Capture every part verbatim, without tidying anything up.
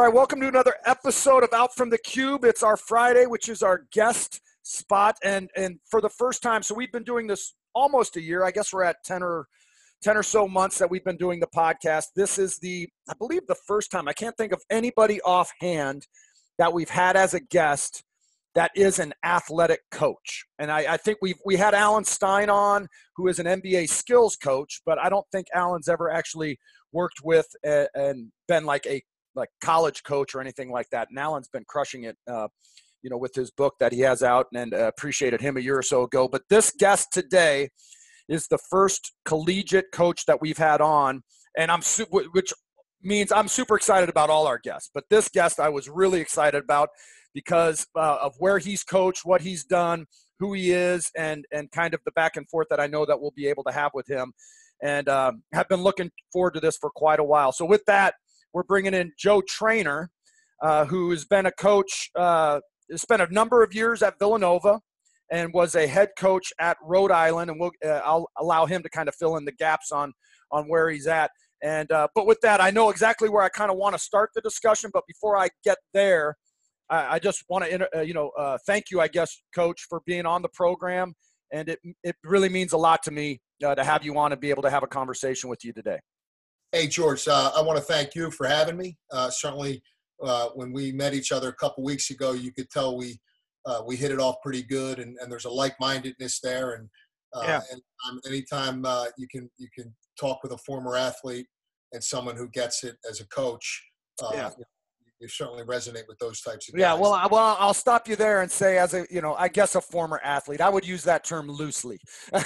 All right, welcome to another episode of Out from the Cube. It's our Friday, which is our guest spot, and and for the first time, so we've been doing this almost a year. I guess we're at ten or ten or so months that we've been doing the podcast. This is the, I believe, the first time. I can't think of anybody offhand that we've had as a guest that is an athletic coach. And I, I think we've we had Alan Stein on, who is an N B A skills coach, but I don't think Alan's ever actually worked with a, and been like a like college coach or anything like that. And Alan's been crushing it, uh, you know, with his book that he has out, and uh, appreciated him a year or so ago. But this guest today is the first collegiate coach that we've had on, and I'm su- which means I'm super excited about all our guests. But this guest I was really excited about because uh, of where he's coached, what he's done, who he is, and and kind of the back and forth that I know that we'll be able to have with him. And um, have been looking forward to this for quite a while. So with that, we're bringing in Joe Trainer, uh, who has been a coach, uh, spent a number of years at Villanova and was a head coach at Rhode Island. And we'll, uh, I'll allow him to kind of fill in the gaps on, on where he's at. And uh, but with that, I know exactly where I kind of want to start the discussion. But before I get there, I, I just want to, uh, you know, uh, thank you, I guess, Coach, for being on the program. And it it really means a lot to me uh, to have you on and be able to have a conversation with you today. Hey, George, uh, I want to thank you for having me. Uh, certainly, uh, when we met each other a couple weeks ago, you could tell we uh, we hit it off pretty good, and, and there's a like-mindedness there. And, uh, yeah. and um, anytime uh, you can you can talk with a former athlete and someone who gets it as a coach, uh, yeah. you, you certainly resonate with those types of guys. Yeah, well, I, well, I'll stop you there and say, as a, you know, I guess a former athlete, I would use that term loosely.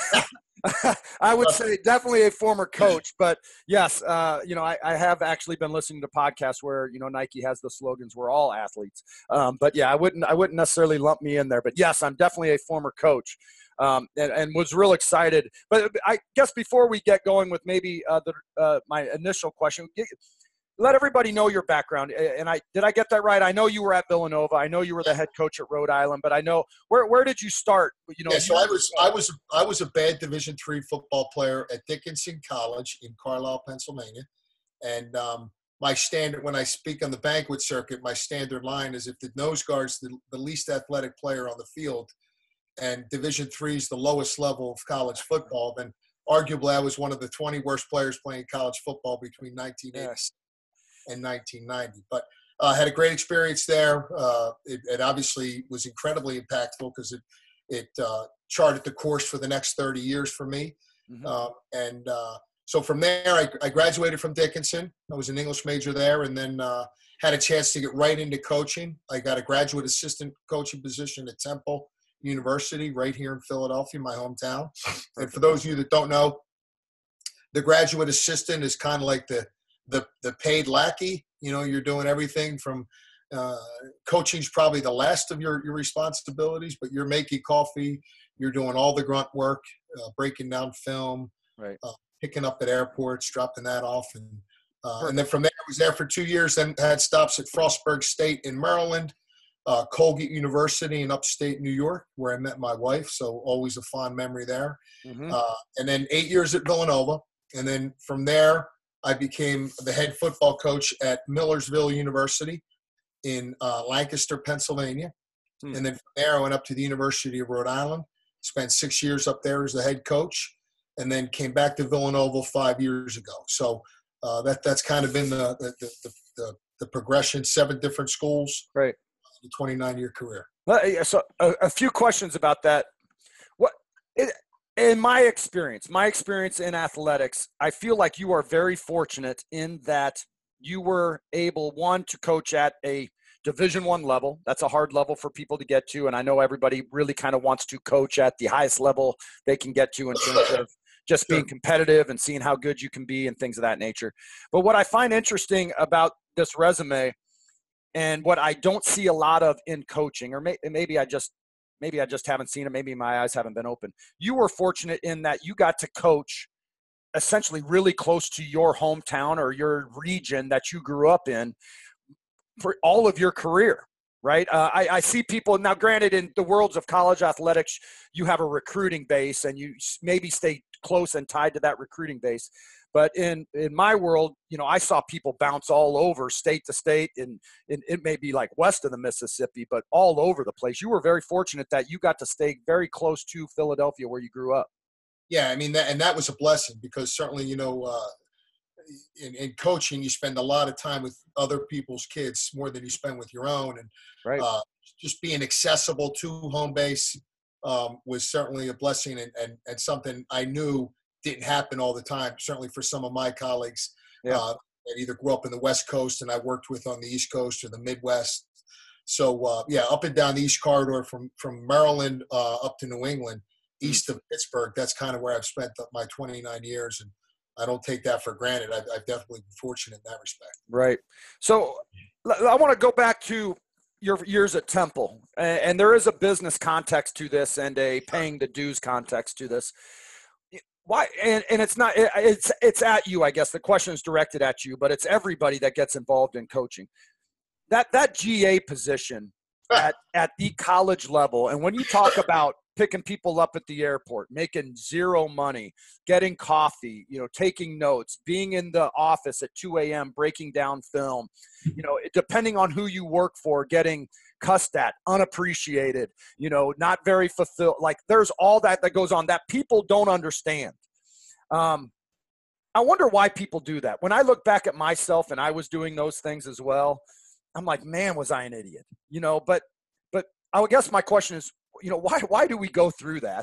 I would say definitely a former coach, but yes, uh, you know, I, I have actually been listening to podcasts where, you know, Nike has the slogans, we're all athletes. Um, but yeah, I wouldn't, I wouldn't necessarily lump me in there, but yes, I'm definitely a former coach, um, and, and was real excited. But I guess before we get going with maybe uh, the, uh, my initial question, let everybody know your background. And I did I get that right? I know you were at Villanova. I know you were the head coach at Rhode Island, but I know where where did you start? You know, yeah, so I was I was I was a bad Division three football player at Dickinson College in Carlisle, Pennsylvania, and um, my standard when I speak on the banquet circuit, my standard line is if the nose guard's the, the least athletic player on the field, and Division three is the lowest level of college football, then arguably I was one of the twenty worst players playing college football between nineteen eighty-six and nineteen ninety. But I uh, had a great experience there. Uh, it, it obviously was incredibly impactful because it it uh, charted the course for the next thirty years for me. Mm-hmm. Uh, and uh, so from there, I, I graduated from Dickinson. I was an English major there, and then uh, had a chance to get right into coaching. I got a graduate assistant coaching position at Temple University right here in Philadelphia, my hometown. And for those of you that don't know, the graduate assistant is kind of like the the the paid lackey. You know, you're doing everything from uh, coaching's probably the last of your, your responsibilities, but you're making coffee, you're doing all the grunt work, uh, breaking down film, right, uh, picking up at airports, dropping that off. And uh, and then from there, I was there for two years, then had stops at Frostburg State in Maryland, uh, Colgate University in upstate New York, where I met my wife, so always a fond memory there. Mm-hmm. Uh, and then eight years at Villanova. And then from there, I became the head football coach at Millersville University in uh, Lancaster, Pennsylvania. Hmm. And then from there, I went up to the University of Rhode Island, spent six years up there as the head coach, and then came back to Villanova five years ago. So uh, that that's kind of been the the, the, the, the progression, seven different schools, right, a twenty-nine-year career. Well, so a, a few questions about that. What it, In my experience, my experience in athletics, I feel like you are very fortunate in that you were able, one, to coach at a Division One level. That's a hard level for people to get to, and I know everybody really kind of wants to coach at the highest level they can get to in terms of just being competitive and seeing how good you can be and things of that nature. But what I find interesting about this resume and what I don't see a lot of in coaching, or may, maybe I just Maybe I just haven't seen it. Maybe my eyes haven't been open. You were fortunate in that you got to coach essentially really close to your hometown or your region that you grew up in for all of your career, right? Uh, I, I see people now, granted, in the worlds of college athletics, you have a recruiting base and you maybe stay close and tied to that recruiting base. But in, in my world, you know, I saw people bounce all over state to state, and, and it may be like west of the Mississippi, but all over the place. You were very fortunate that you got to stay very close to Philadelphia where you grew up. Yeah, I mean, that, and that was a blessing because certainly, you know, uh, in, in coaching, you spend a lot of time with other people's kids more than you spend with your own. And right. uh, just being accessible to home base um, was certainly a blessing, and, and, and something I knew didn't happen all the time, certainly for some of my colleagues yeah. uh, that either grew up in the West Coast and I worked with on the East Coast or the Midwest. So, uh, yeah, up and down the East Corridor from, from Maryland uh, up to New England, east of Pittsburgh, that's kind of where I've spent my twenty-nine years, and I don't take that for granted. I've, I've definitely been fortunate in that respect. Right. So I want to go back to your years at Temple, and there is a business context to this and a paying the dues context to this. Why? And, and it's not, it's, it's at you, I guess. The question is directed at you, but it's everybody that gets involved in coaching. That, that G A position at, at the college level. And when you talk about picking people up at the airport, making zero money, getting coffee, you know, taking notes, being in the office at two a.m., breaking down film, you know, depending on who you work for, getting cussed at, unappreciated, you know, not very fulfilled. Like there's all that that goes on that people don't understand. Um, I wonder why people do that. When I look back at myself and I was doing those things as well, I'm like, man, was I an idiot, you know, but, but I guess my question is, you know, why, why do we go through that?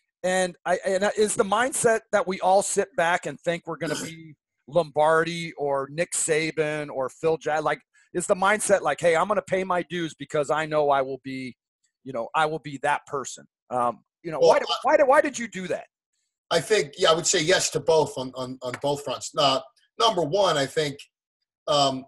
And I, and is the mindset that we all sit back and think we're going to be Lombardi or Nick Saban or Phil Jackson? Like, is the mindset like, hey, I'm going to pay my dues because I know I will be, you know, I will be that person. Um, you know, well, why, why did, why did you do that? I think, yeah, I would say yes to both on, on, on both fronts. Uh, number one, I think, um,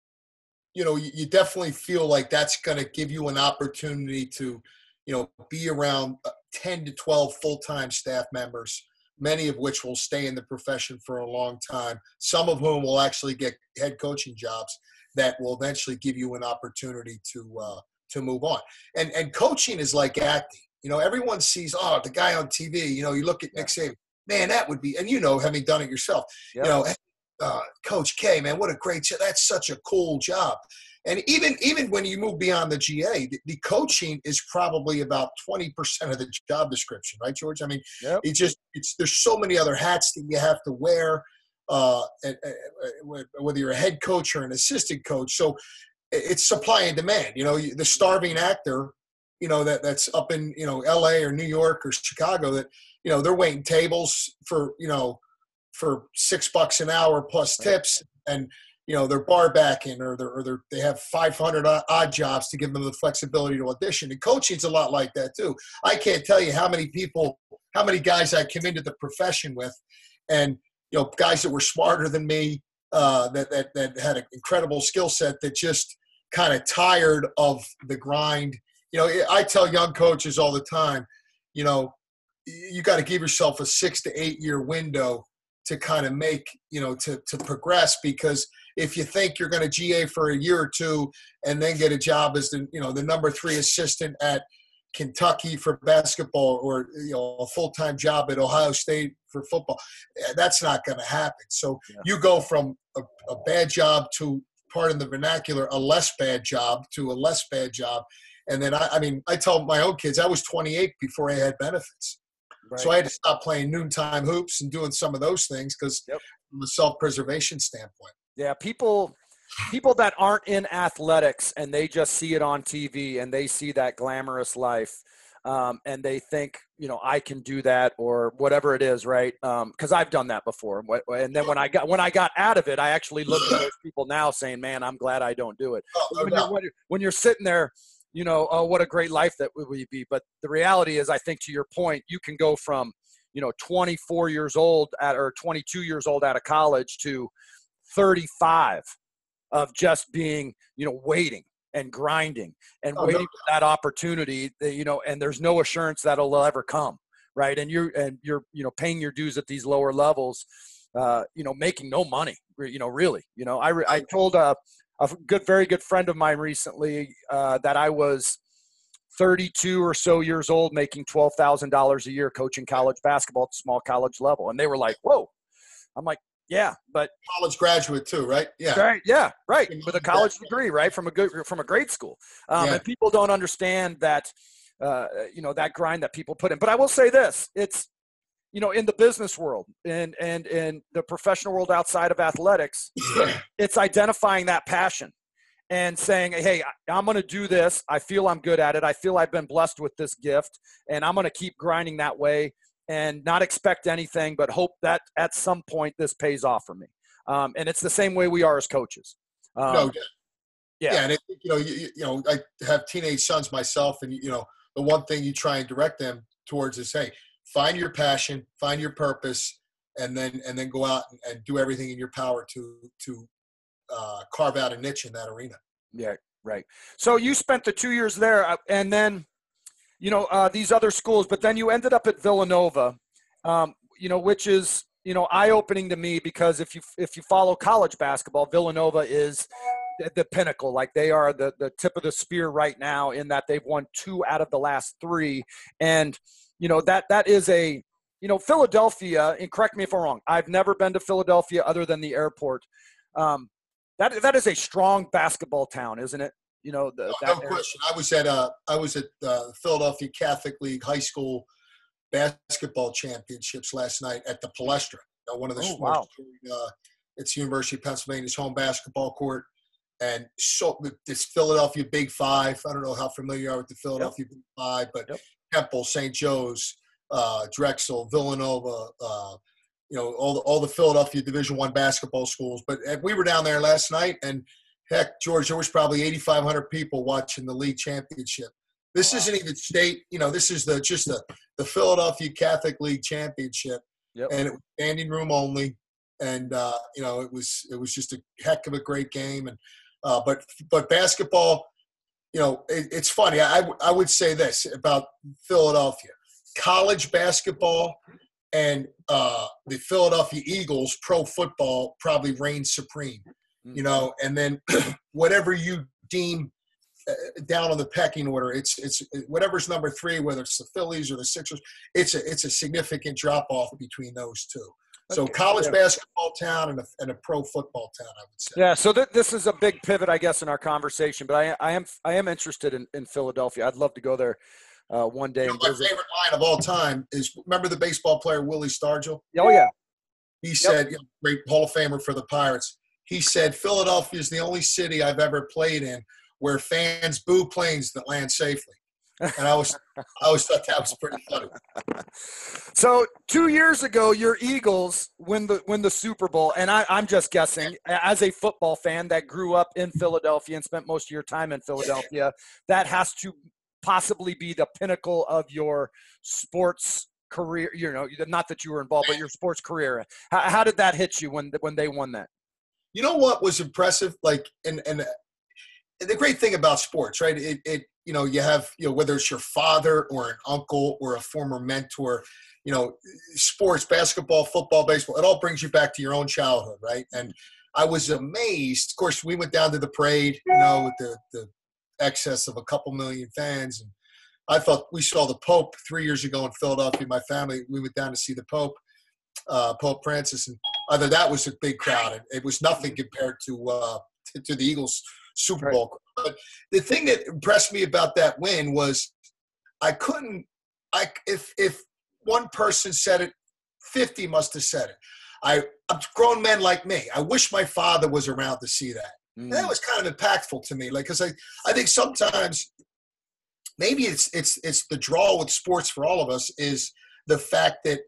you know, you, you definitely feel like that's going to give you an opportunity to, you know, be around ten to twelve full-time staff members, many of which will stay in the profession for a long time, some of whom will actually get head coaching jobs that will eventually give you an opportunity to uh, to move on. And and coaching is like acting. You know, everyone sees, oh, the guy on T V, you know, you look at Nick Saban, man, that would be, and you know, having done it yourself, yep. you know, uh, Coach K, man, what a great job. That's such a cool job. And even even when you move beyond the G A, the, the coaching is probably about twenty percent of the job description, right, George? I mean, yep. it just it's there's so many other hats that you have to wear, uh, and, uh, whether you're a head coach or an assistant coach. So it's supply and demand. You know, the starving actor, you know, that that's up in, you know, L A or New York or Chicago that, you know, they're waiting tables for, you know, for six bucks an hour plus tips, and you know, they're bar backing, or they're, or they're, they have five hundred odd jobs to give them the flexibility to audition. And coaching's a lot like that too. I can't tell you how many people, how many guys I came into the profession with, and, you know, guys that were smarter than me, uh, that, that, that had an incredible skill set that just kind of tired of the grind. You know, I tell young coaches all the time, you know, you got to give yourself a six to eight year window to kind of make, you know, to, to progress, because if you think you're going to G A for a year or two and then get a job as the, you know, the number three assistant at Kentucky for basketball, or, you know, a full-time job at Ohio State for football, that's not going to happen. So yeah. you go from a, a bad job to, pardon the vernacular, a less bad job to a less bad job. And then, I, I mean, I tell my own kids, I was twenty-eight before I had benefits. Right. So I had to stop playing noontime hoops and doing some of those things because yep. from a self-preservation standpoint. Yeah, people people that aren't in athletics and they just see it on T V and they see that glamorous life, um, and they think, you know, I can do that or whatever it is, right? Because um, I've done that before. And then when I got when I got out of it, I actually look at those people now saying, man, I'm glad I don't do it. Oh, no when, you're, when, you're, when you're sitting there, you know, oh, what a great life that would be. But the reality is, I think to your point, you can go from, you know, twenty-four years old at, or twenty-two years old out of college to thirty-five of just being, you know, waiting and grinding and oh, waiting no. for that opportunity, that, you know, and there's no assurance that it'll ever come. Right. And you're, and you're, you know, paying your dues at these lower levels, uh, you know, making no money, you know, really, you know, I, I told, uh, a good, very good friend of mine recently uh, that I was thirty-two or so years old, making twelve thousand dollars a year coaching college basketball at the small college level. And they were like, whoa. I'm like, Yeah, but college graduate too, right? Yeah. Right. Yeah. Right. With a college degree, right, from a good from a grade school, um, Yeah. and people don't understand that, uh, you know, that grind that people put in. But I will say this: it's, you know, in the business world and and in the professional world outside of athletics, it's identifying that passion and saying, hey, I'm going to do this. I feel I'm good at it. I feel I've been blessed with this gift, and I'm going to keep grinding that way and not expect anything, but hope that at some point this pays off for me. Um, and it's the same way we are as coaches. Um, no, yeah. yeah, and it, you know, you, you know, I have teenage sons myself, and you know, the one thing you try and direct them towards is, hey, find your passion, find your purpose, and then and then go out and, and do everything in your power to to uh, carve out a niche in that arena. Yeah, right. So you spent the two years there, and then, you know, uh, these other schools, but then you ended up at Villanova, um, you know, which is, you know, eye-opening to me, because if you if you follow college basketball, Villanova is the, the pinnacle. Like, they are the the tip of the spear right now, in that they've won two out of the last three, and you know that that is a, you know, Philadelphia. And correct me if I'm wrong. I've never been to Philadelphia other than the airport. Um, that that is a strong basketball town, isn't it? You know, the, no, that no question. I was at uh, I was at uh, Philadelphia Catholic League high school basketball championships last night at the Palestra, you know, one of the oh, wow. uh, it's University of Pennsylvania's home basketball court, and so this Philadelphia Big Five. I don't know how familiar you are with the Philadelphia yep. Big Five, but yep. Temple, Saint Joe's, uh, Drexel, Villanova, uh, you know, all the all the Philadelphia Division One basketball schools. But we were down there last night, and heck, George, there was probably eighty-five hundred people watching the league championship. This wow. isn't even state, you know, this is the just the, the Philadelphia Catholic League Championship, yep. and it was standing room only, and uh, you know, it was it was just a heck of a great game, and uh, but but basketball, you know, it, it's funny. I I would say this about Philadelphia: college basketball and uh, the Philadelphia Eagles pro football probably reigns supreme, you know, and then whatever you deem down on the pecking order, it's it's whatever's number three, whether it's the Phillies or the Sixers, it's a it's a significant drop off between those two. So okay. college yeah. basketball town and a, and a pro football town, I would say. Yeah. So th- this is a big pivot, I guess, in our conversation. But I, I am I am interested in, in Philadelphia. I'd love to go there uh, one day. You know, and my visit. favorite line of all time is, remember the baseball player Willie Stargell? Oh yeah. He said, yep. great Hall of Famer for the Pirates. He said, Philadelphia is the only city I've ever played in where fans boo planes that land safely. And I was, I always thought that was pretty funny. So two years ago, your Eagles win the win the Super Bowl, and I, I'm just guessing, as a football fan that grew up in Philadelphia and spent most of your time in Philadelphia, that has to possibly be the pinnacle of your sports career. You know, not that you were involved, but your sports career. How, how did that hit you when when they won that? You know what was impressive? Like, and and the great thing about sports, right? It, it, you know, you have, you know, whether it's your father or an uncle or a former mentor, you know, sports, basketball, football, baseball, it all brings you back to your own childhood, right? And I was amazed. Of course, we went down to the parade, you know, with the, the excess of a couple million fans. And I thought we saw the Pope three years ago in Philadelphia. My family, we went down to see the Pope, uh, Pope Francis. And I thought that was a big crowd. It, it was nothing compared to, uh, to, to the Eagles Super Bowl. Right. But the thing that impressed me about that win was I couldn't I if if one person said it, fifty must have said it. I grown men like me. I wish my father was around to see that. Mm. And that was kind of impactful to me. Like, because I, I think sometimes maybe it's it's it's the draw with sports for all of us is the fact that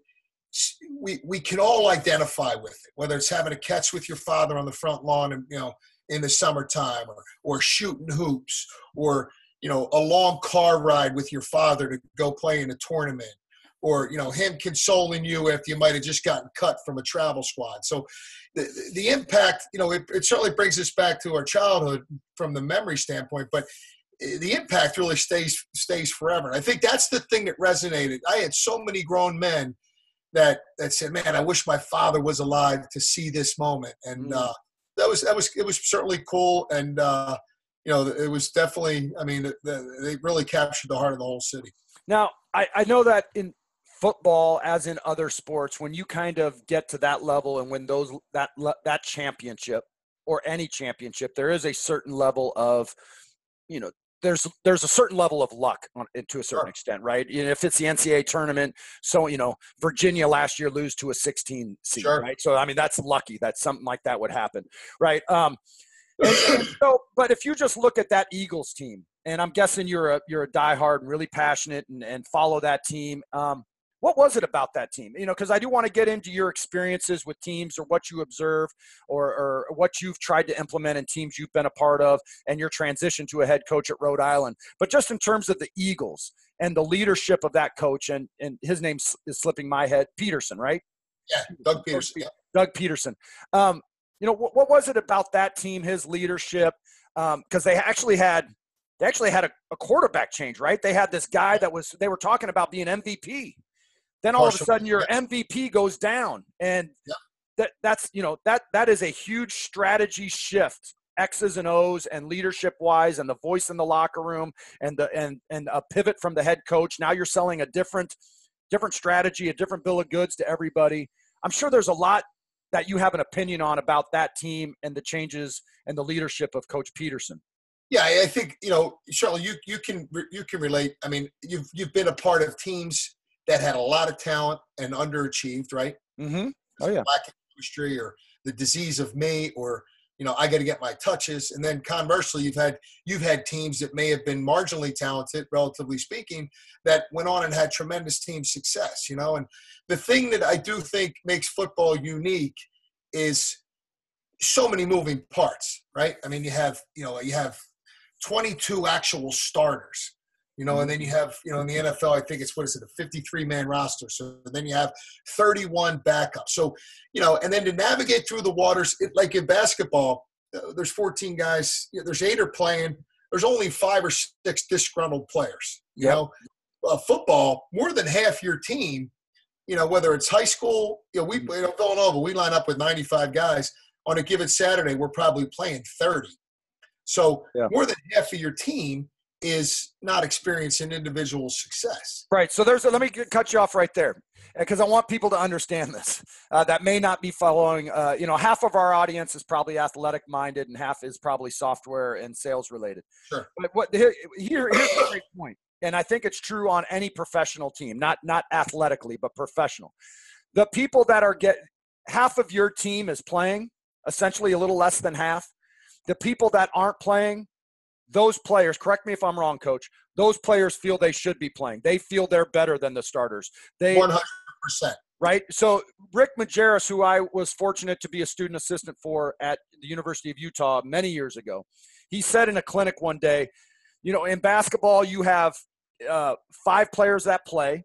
we we can all identify with it, whether it's having a catch with your father on the front lawn and, you know, in the summertime, or, or shooting hoops, or, you know, a long car ride with your father to go play in a tournament, or, you know, him consoling you after you might have just gotten cut from a travel squad. So the, the impact, you know, it, it certainly brings us back to our childhood from the memory standpoint, but the impact really stays, stays forever. I think that's the thing that resonated. I had so many grown men that, that said, man, I wish my father was alive to see this moment. And, mm. uh, That was that was it was certainly cool, and uh, you know, it was definitely. I mean, the, the, they really captured the heart of the whole city. Now, I, I know that in football, as in other sports, when you kind of get to that level and when those that that championship or any championship, there is a certain level of, you know, there's there's a certain level of luck on, to a certain Sure. extent, right? You know, if it's the N C double A tournament, so, you know, Virginia last year lose to a sixteen seed, Sure. right? So, I mean, that's lucky that something like that would happen, right? Um, and, and so, but if you just look at that Eagles team, and I'm guessing you're a you're a diehard and really passionate and, and follow that team. Um, what was it about that team? You know, because I do want to get into your experiences with teams or what you observe or, or what you've tried to implement in teams you've been a part of and your transition to a head coach at Rhode Island. But just in terms of the Eagles and the leadership of that coach, and, and his name is slipping my head, Peterson, right? Yeah, Doug Peterson. Yeah. Doug Peterson. Um, you know, what, what was it about that team, his leadership? Because um, they actually had – They actually had a, a quarterback change, right? They had this guy that was, they were talking about being M V P. Then all of a sudden your M V P goes down. And yeah. that that's, you know, that that is a huge strategy shift, X's and O's and leadership wise and the voice in the locker room and the and and a pivot from the head coach. Now you're selling a different different strategy, a different bill of goods to everybody. I'm sure there's a lot that you have an opinion on about that team and the changes and the leadership of Coach Peterson. Yeah, I think, you know, Charlie, you you can you can relate. I mean, you've you've been a part of teams that had a lot of talent and underachieved, right? Mm-hmm. Oh yeah. Lack of chemistry or the disease of me, or you know, I got to get my touches. And then conversely, you've had you've had teams that may have been marginally talented, relatively speaking, that went on and had tremendous team success. You know, and the thing that I do think makes football unique is so many moving parts, right? I mean, you have you know you have twenty-two actual starters, you know, and then you have, you know, in the N F L, I think it's, what is it, a fifty-three man roster. So then you have thirty-one backups. So, you know, and then to navigate through the waters, it, like in basketball, uh, there's fourteen guys, you know, there's eight are playing. There's only five or six disgruntled players, you yep. know. Uh, football, more than half your team, you know, whether it's high school, you know, we, you know, Villanova, we line up with ninety-five guys. On a given Saturday, we're probably playing thirty. So yeah. more than half of your team is not experiencing individual success. Right. So there's a, let me cut you off right there because I want people to understand this uh, that may not be following. Uh, you know, half of our audience is probably athletic minded and half is probably software and sales related. Sure. But what here, here here's a great point. And I think it's true on any professional team, not, not athletically, but professional. The people that are get half of your team is playing, essentially a little less than half. The people that aren't playing, those players, correct me if I'm wrong, Coach, those players feel they should be playing. They feel they're better than the starters. They one hundred percent. Right? So Rick Majerus, who I was fortunate to be a student assistant for at the University of Utah many years ago, he said in a clinic one day, you know, in basketball you have uh, five players that play,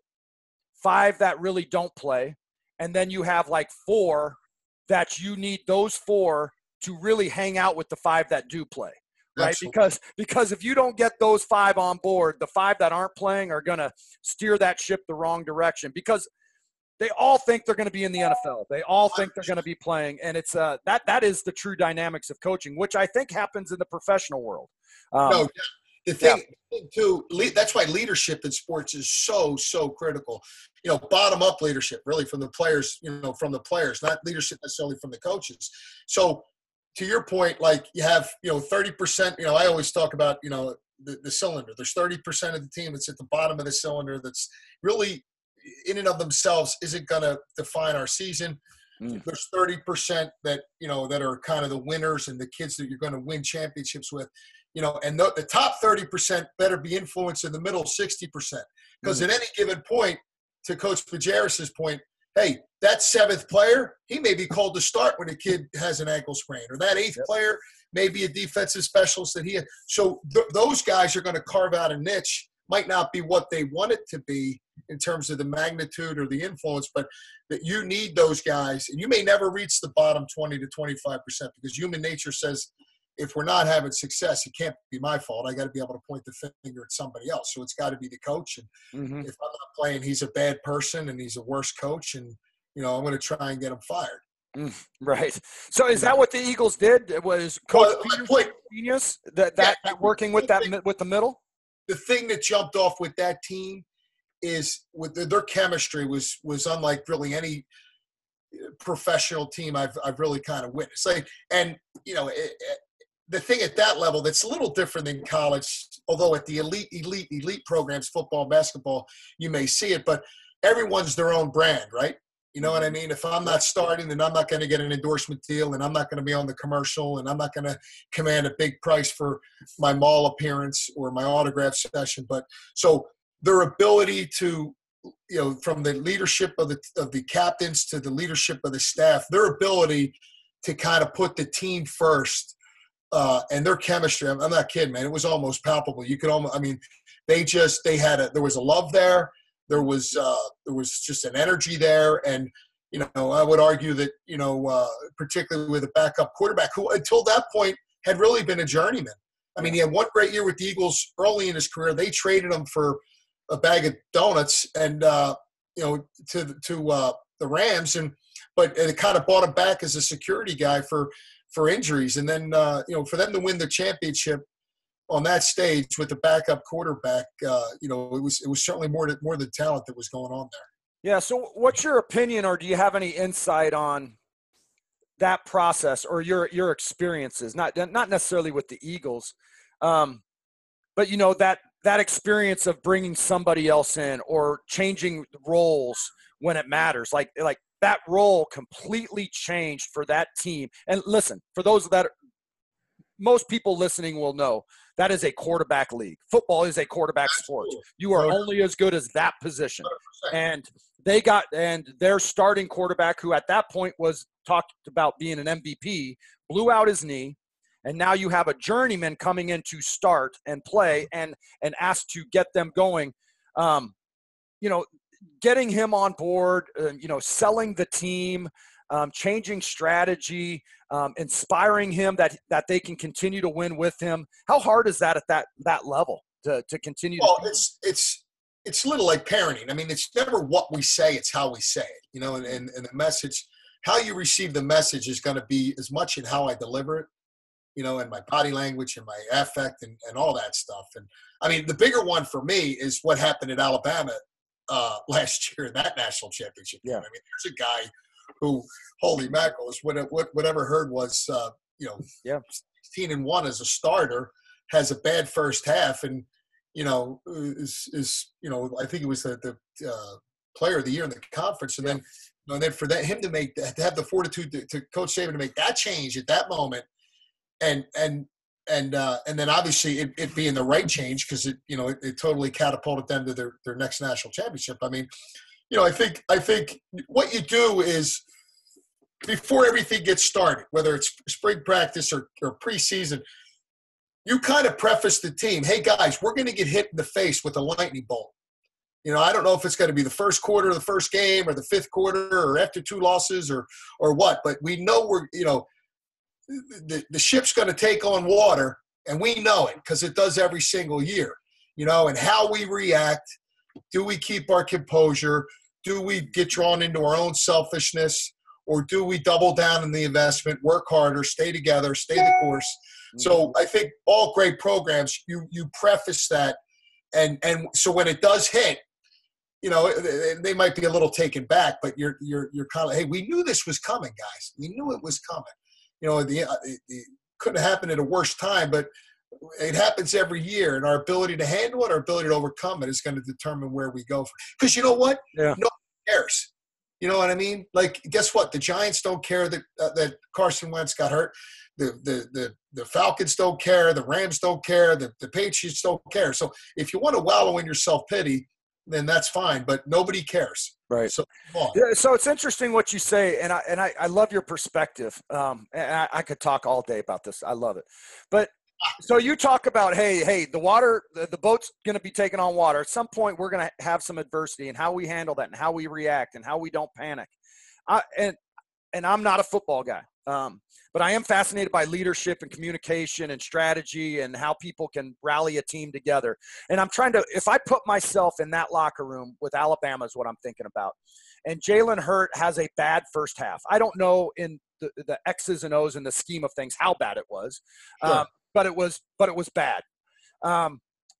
five that really don't play, and then you have like four that you need those four to really hang out with the five that do play, right? Absolutely. Because because if you don't get those five on board, the five that aren't playing are going to steer that ship the wrong direction because they all think they're going to be in the N F L. They all think they're going to be playing, and it's uh, that that is the true dynamics of coaching, which I think happens in the professional world. Um, no, the thing, yeah. thing too, that's why leadership in sports is so so critical. You know, bottom up leadership, really from the players. You know, from the players, not leadership necessarily from the coaches. So. To your point, like you have, you know, thirty percent, you know, I always talk about, you know, the, the cylinder. There's thirty percent of the team that's at the bottom of the cylinder that's really in and of themselves isn't going to define our season. Mm. There's thirty percent that, you know, that are kind of the winners and the kids that you're going to win championships with, you know, and the, the top thirty percent better be influenced in the middle sixty percent. Because mm. at any given point, to Coach Majerus's point, hey, that seventh player, he may be called to start when a kid has an ankle sprain, or that eighth yep. player may be a defensive specialist that he had. So th- those guys are going to carve out a niche. Might not be what they want it to be in terms of the magnitude or the influence, but that you need those guys. And you may never reach the bottom twenty to twenty-five percent because human nature says if we're not having success, it can't be my fault. I got to be able to point the finger at somebody else. So it's got to be the coach. And mm-hmm. if I'm not playing, he's a bad person and he's a worse coach. And, you know, I'm going to try and get him fired. Mm, right. So is that what the Eagles did? It was Coach well, point, genius that, that, yeah, that working with that, with the middle? The thing that jumped off with that team is with their, their chemistry was was unlike really any professional team I've I've really kind of witnessed. Like, and you know, it, it, the thing at that level that's a little different than college, although at the elite, elite, elite programs, football, basketball, you may see it, but everyone's their own brand, right? You know what I mean? If I'm not starting, then I'm not going to get an endorsement deal, and I'm not going to be on the commercial, and I'm not going to command a big price for my mall appearance or my autograph session. But so their ability to, you know, from the leadership of the of the captains to the leadership of the staff, their ability to kind of put the team first, uh, and their chemistry. I'm, I'm not kidding, man. It was almost palpable. You could almost, I mean, they just they had a there was a love there. There was uh, there was just an energy there, and you know I would argue that you know uh, particularly with a backup quarterback who until that point had really been a journeyman. I mean, he had one great year with the Eagles early in his career. They traded him for a bag of donuts, and uh, you know to to uh, the Rams, and but it kind of bought him back as a security guy for for injuries, and then uh, you know for them to win the championship on that stage with the backup quarterback, uh, you know, it was it was certainly more to, more the talent that was going on there. Yeah. So, what's your opinion, or do you have any insight on that process or your your experiences? Not not necessarily with the Eagles, um, but you know that that experience of bringing somebody else in or changing roles when it matters, like like that role completely changed for that team. And listen, for those that most people listening will know, that is a quarterback league. Football is a quarterback sport. You are only as good as that position. And they got – and their starting quarterback, who at that point was talked about being an M V P, blew out his knee. And now you have a journeyman coming in to start and play and and asked to get them going. Um, you know, getting him on board, uh, you know, selling the team, um, changing strategy, um, inspiring him that that they can continue to win with him. How hard is that at that that level to to continue? Well, to it's it's it's a little like parenting. I mean, it's never what we say; it's how we say it. You know, and and, and the message, how you receive the message, is going to be as much in how I deliver it. You know, and my body language and my affect and, and all that stuff. And I mean, the bigger one for me is what happened at Alabama uh, last year in that national championship. Yeah. I mean, there's a guy who, holy mackerel, is what what whatever heard was, uh, you know, yeah. sixteen and one as a starter, has a bad first half, and you know is is you know I think it was the, the uh, player of the year in the conference, and then you know, and then for that him to make to have the fortitude to, to Coach Saban to make that change at that moment. And and and uh, and then obviously it, it being the right change because it you know it, it totally catapulted them to their, their next national championship. I mean, you know, I think I think what you do is before everything gets started, whether it's spring practice or, or preseason, you kind of preface the team, "Hey guys, we're going to get hit in the face with a lightning bolt. You know, I don't know if it's going to be the first quarter of the first game or the fifth quarter or after two losses or or what, but we know we're you know." The, the ship's going to take on water, and we know it because it does every single year, you know, and how we react. Do we keep our composure? Do we get drawn into our own selfishness, or do we double down in the investment, work harder, stay together, stay the course? So I think all great programs, you you preface that, and and so when it does hit, you know, they might be a little taken back, but you're you're you're kind of, hey, we knew this was coming, guys. We knew it was coming. You know, the, it, it couldn't happen at a worse time, but it happens every year, and our ability to handle it, our ability to overcome it is going to determine where we go. Because you know what? Yeah. Nobody cares. You know what I mean? Like, guess what? The Giants don't care that uh, that Carson Wentz got hurt. The, the the the Falcons don't care. The Rams don't care. The, the Patriots don't care. So if you want to wallow in your self-pity, then that's fine, but nobody cares. Right. So, yeah, so it's interesting what you say, and I and I, I love your perspective. Um, and I, I could talk all day about this. I love it. But so you talk about, hey, hey, the water, the, the boat's going to be taking on water. At some point, we're going to have some adversity, and how we handle that, and how we react, and how we don't panic. I, and and I'm not a football guy, um, but I am fascinated by leadership and communication and strategy and how people can rally a team together. And I'm trying to, if I put myself in that locker room with Alabama is what I'm thinking about. And Jalen Hurt has a bad first half. I don't know in the, the X's and O's in the scheme of things how bad it was, Sure. um, but it was but it was bad. Um,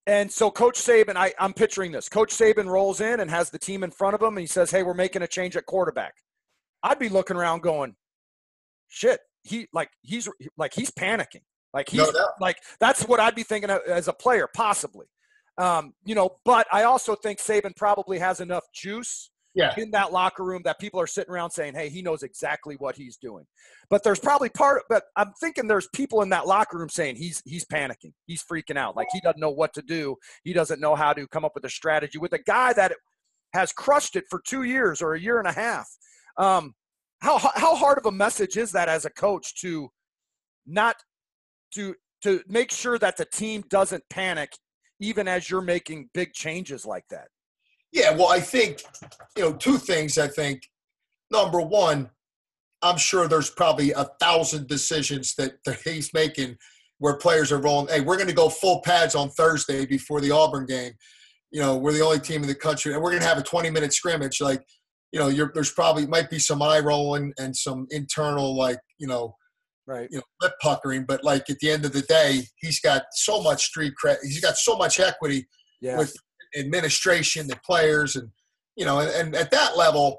and so Coach Saban, I, I'm picturing this. Coach Saban rolls in and has the team in front of him, and he says, hey, we're making a change at quarterback. I'd be looking around going, shit, he like he's like he's panicking. Like he's no like that's what I'd be thinking of as a player, possibly. Um, you know, but I also think Saban probably has enough juice yeah. in that locker room that people are sitting around saying, hey, he knows exactly what he's doing. But there's probably part – but I'm thinking there's people in that locker room saying he's he's panicking. He's freaking out. Like he doesn't know what to do. He doesn't know how to come up with a strategy with a guy that has crushed it for two years or a year and a half. Um, how how hard of a message is that as a coach to not to to make sure that the team doesn't panic even as you're making big changes like that? Yeah, well, I think, you know, two things, I think. Number one, I'm sure there's probably a thousand decisions that, that he's making where players are rolling, hey, we're going to go full pads on Thursday before the Auburn game. You know, we're the only team in the country, and we're going to have a twenty-minute scrimmage. Like, you know, you're, there's probably might be some eye rolling and some internal, like, you know, right, you know, lip puckering. But, like, at the end of the day, he's got so much street cred. He's got so much equity yeah. with administration, the players, and, you know, and, and at that level,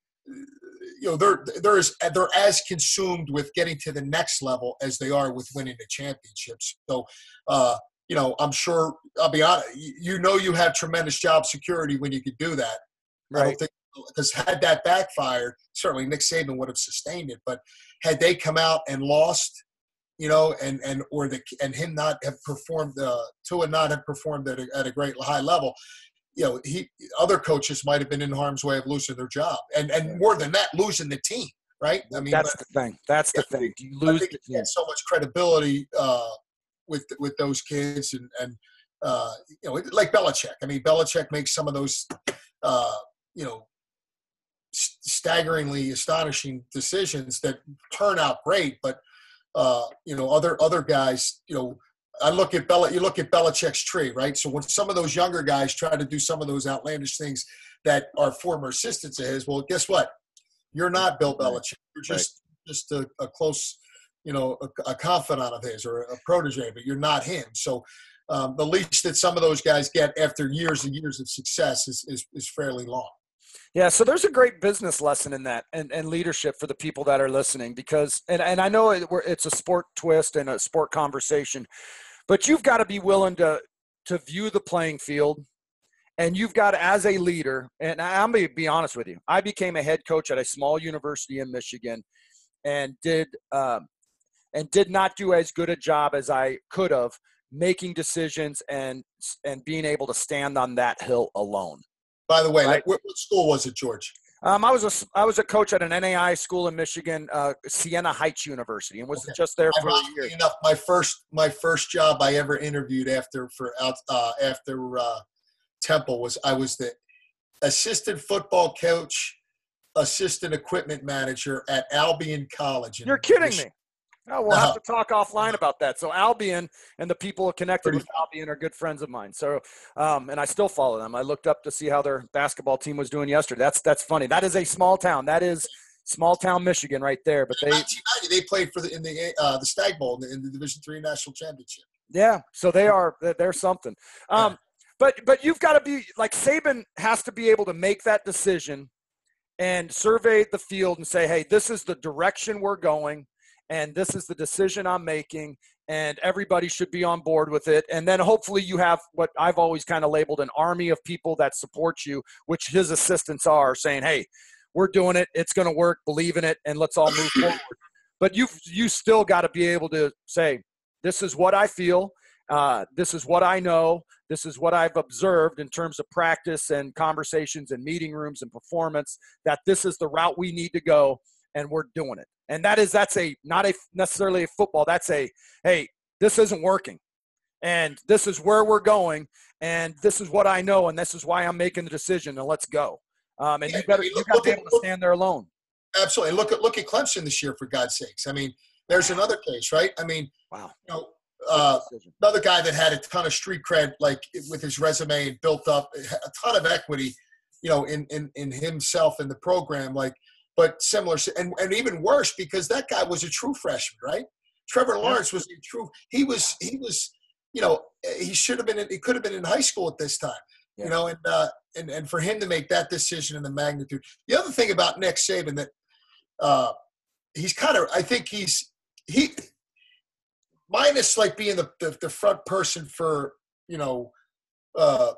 you know, they're they're as they're as consumed with getting to the next level as they are with winning the championships. So, uh, you know, I'm sure I'll be honest. You know, you have tremendous job security when you could do that. Right. I don't think because had that backfired, certainly Nick Saban would have sustained it. But had they come out and lost, you know, and and or the and him not have performed, uh, Tua not have performed at a, at a great high level, you know, he other coaches might have been in harm's way of losing their job, and and more than that, losing the team. Right? I mean, that's but, the thing. That's the yeah, thing. You lose I think the he team. had so much credibility uh, with with those kids, and and uh, you know, like Belichick. I mean, Belichick makes some of those, uh, you know, staggeringly astonishing decisions that turn out great, but uh, you know, other other guys, you know, I look at Bel you look at Belichick's tree, right? So when some of those younger guys try to do some of those outlandish things that are former assistants of his, well, guess what? You're not Bill Belichick. You're just right. just a, a close, you know, a, a confidant of his or a protege, but you're not him. So um, the leash that some of those guys get after years and years of success is is, is fairly long. Yeah, so there's a great business lesson in that and, and leadership for the people that are listening because, and, and I know it, it's a sport twist and a sport conversation, but you've got to be willing to to view the playing field, and you've got to, as a leader, and I'm going to be honest with you, I became a head coach at a small university in Michigan and did um, and did not do as good a job as I could have making decisions and and being able to stand on that hill alone. By the way, right? like, what, what school was it, George? Um, I was a I was a coach at an N A I school in Michigan, uh, Siena Heights University, and was okay. just there for a year. Enough, my first my first job I ever interviewed after for out uh, after uh, Temple was I was the assistant football coach, assistant equipment manager at Albion College. You're kidding Michigan. me. Oh, we'll have to talk offline about that. So Albion and the people connected with Albion are good friends of mine. So, um, and I still follow them. I looked up to see how their basketball team was doing yesterday. That's that's funny. That is a small town. That is small town Michigan right there. But they nineteen ninety they played for the in the uh, the Stag Bowl in the, in the Division three national championship. Yeah, so they are they're something. Um, yeah. But but you've got to be like Saban has to be able to make that decision and survey the field and say, hey, this is the direction we're going. And this is the decision I'm making, and everybody should be on board with it. And then hopefully you have what I've always kind of labeled an army of people that support you, which his assistants are, saying, hey, we're doing it. It's going to work. Believe in it, and let's all move forward. But you've you still got to be able to say, this is what I feel. Uh, this is what I know. This is what I've observed in terms of practice and conversations and meeting rooms and performance, that this is the route we need to go, and we're doing it. And that is, that's a, not a necessarily a football. That's a, hey, this isn't working. And this is where we're going. And this is what I know. And this is why I'm making the decision. And let's go. Um, and yeah, you better, I mean, look, you got to be able to stand there alone. Absolutely. Look at, look at Clemson this year, for God's sakes. I mean, there's another case, right? I mean, wow. You know, uh, another guy that had a ton of street cred, like with his resume and built up a ton of equity, you know, in, in, in himself and the program, like, but similar, and, and even worse because that guy was a true freshman, right? Trevor Lawrence was a true. He was he was you know, he should have been, in, he could have been in high school at this time, yeah. you know, and, uh, and, and for him to make that decision in the magnitude. The other thing about Nick Saban that uh, he's kind of, I think he's, he, minus like being the, the, the front person for, you know, uh,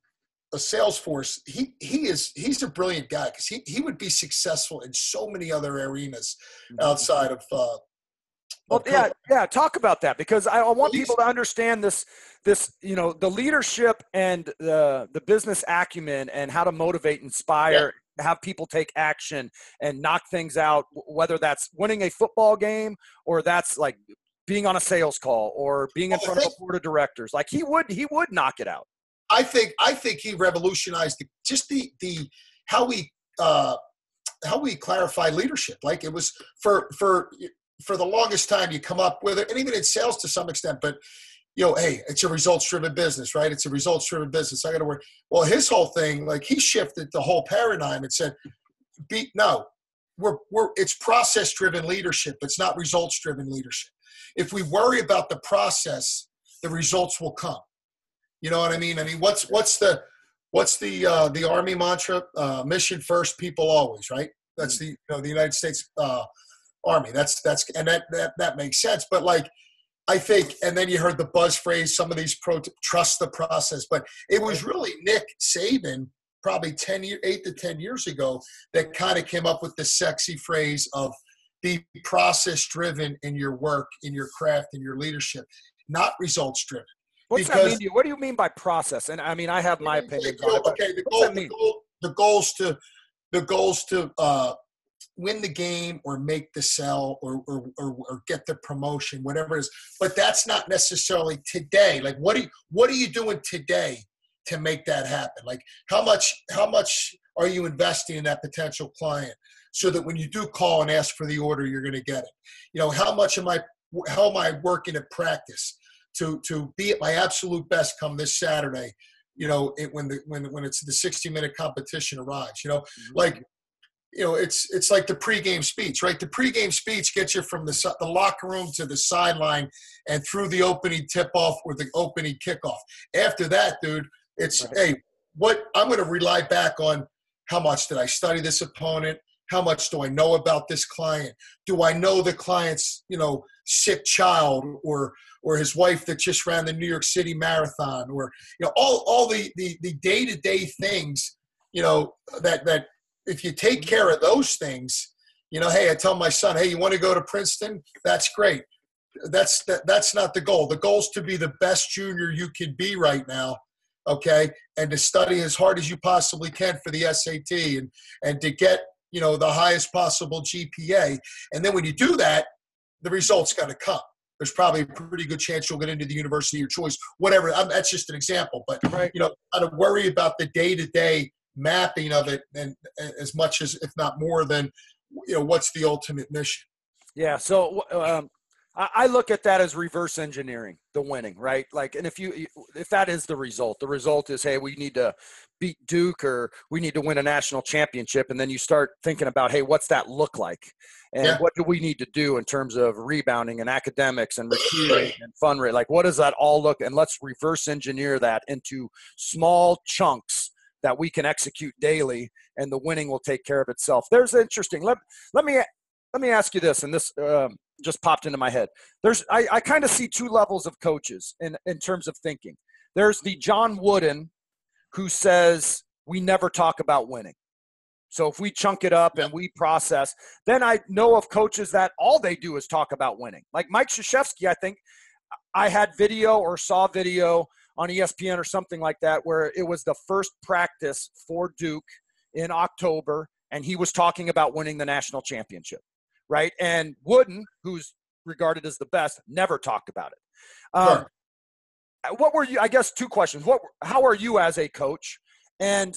a sales force, he he is he's a brilliant guy because he, he would be successful in so many other arenas outside of uh well yeah yeah talk about that, because I, I want people to understand this this you know the leadership and the the business acumen and how to motivate, inspire, yeah. have people take action and knock things out, whether that's winning a football game or that's like being on a sales call or being in well, front think, of a board of directors. Like he would he would knock it out. I think I think he revolutionized the, just the the how we uh, how we clarify leadership. Like it was for for for the longest time you come up with it, and even in sales to some extent. But you know, hey, it's a results driven business, right? It's a results driven business. I got to work. Well, his whole thing, like he shifted the whole paradigm and said, "Be no, we're we're it's process driven leadership. It's not results driven leadership. If we worry about the process, the results will come." You know what I mean? I mean, what's what's the what's the uh, the Army mantra? Uh, mission first, people always, right? That's the you know the United States uh, Army. That's that's and that, that that makes sense. But like, I think, and then you heard the buzz phrase, some of these pro trust the process. But it was really Nick Saban, probably ten year, eight to ten years ago, that kind of came up with the sexy phrase of be process driven in your work, in your craft, in your leadership, not results driven. What's because, that mean to you? What do you mean by process? And I mean, I have my opinion. You know, okay, the goal, the goal, the goals to, the goals to uh, win the game or make the sell or, or or or get the promotion, whatever it is. But that's not necessarily today. Like, what are you, what are you doing today to make that happen? Like, how much how much are you investing in that potential client so that when you do call and ask for the order, you're going to get it? You know, how much am I? How am I working at practice to to be at my absolute best come this Saturday, you know, it, when the when when it's the sixty minute competition arrives, you know, mm-hmm. like, you know, it's it's like the pregame speech, right? The pregame speech gets you from the the locker room to the sideline and through the opening tip off or the opening kickoff. After that, dude, it's right. Hey, what I'm going to rely back on. How much did I study this opponent? How much do I know about this client? Do I know the client's, you know, sick child or or his wife that just ran the New York City Marathon, or, you know, all all the the, the day-to-day things, you know, that that if you take care of those things, you know, hey, I tell my son, hey, you want to go to Princeton? That's great. That's that, that's not the goal. The goal is to be the best junior you can be right now, okay, and to study as hard as you possibly can for the S A T and and to get, you know, the highest possible G P A. And then when you do that, the results got to come. There's probably a pretty good chance you'll get into the university of your choice, whatever. I'm, that's just an example. But, right. you know, I don't worry about the day-to-day mapping of it, and, and as much as, if not more than, you know, what's the ultimate mission. Yeah, so um, I look at that as reverse engineering the winning, right? Like, and if you, if that is the result, the result is, hey, we need to beat Duke or we need to win a national championship. And then you start thinking about, hey, what's that look like? And yeah. what do we need to do in terms of rebounding and academics and recruiting and fun rate? Like, what does that all look? And let's reverse engineer that into small chunks that we can execute daily, and the winning will take care of itself. There's interesting. Let, let me, let me ask you this, and this, um, just popped into my head. There's, I, I kind of see two levels of coaches in, in terms of thinking. There's the John Wooden who says we never talk about winning. So if we chunk it up and we process, then I know of coaches that all they do is talk about winning. Like Mike Krzyzewski, I think I had video or saw video on E S P N or something like that where it was the first practice for Duke in October, and he was talking about winning the national championship. Right. And Wooden, who's regarded as the best, never talked about it. Um, sure. What were you, I guess, two questions. What, how are you as a coach? And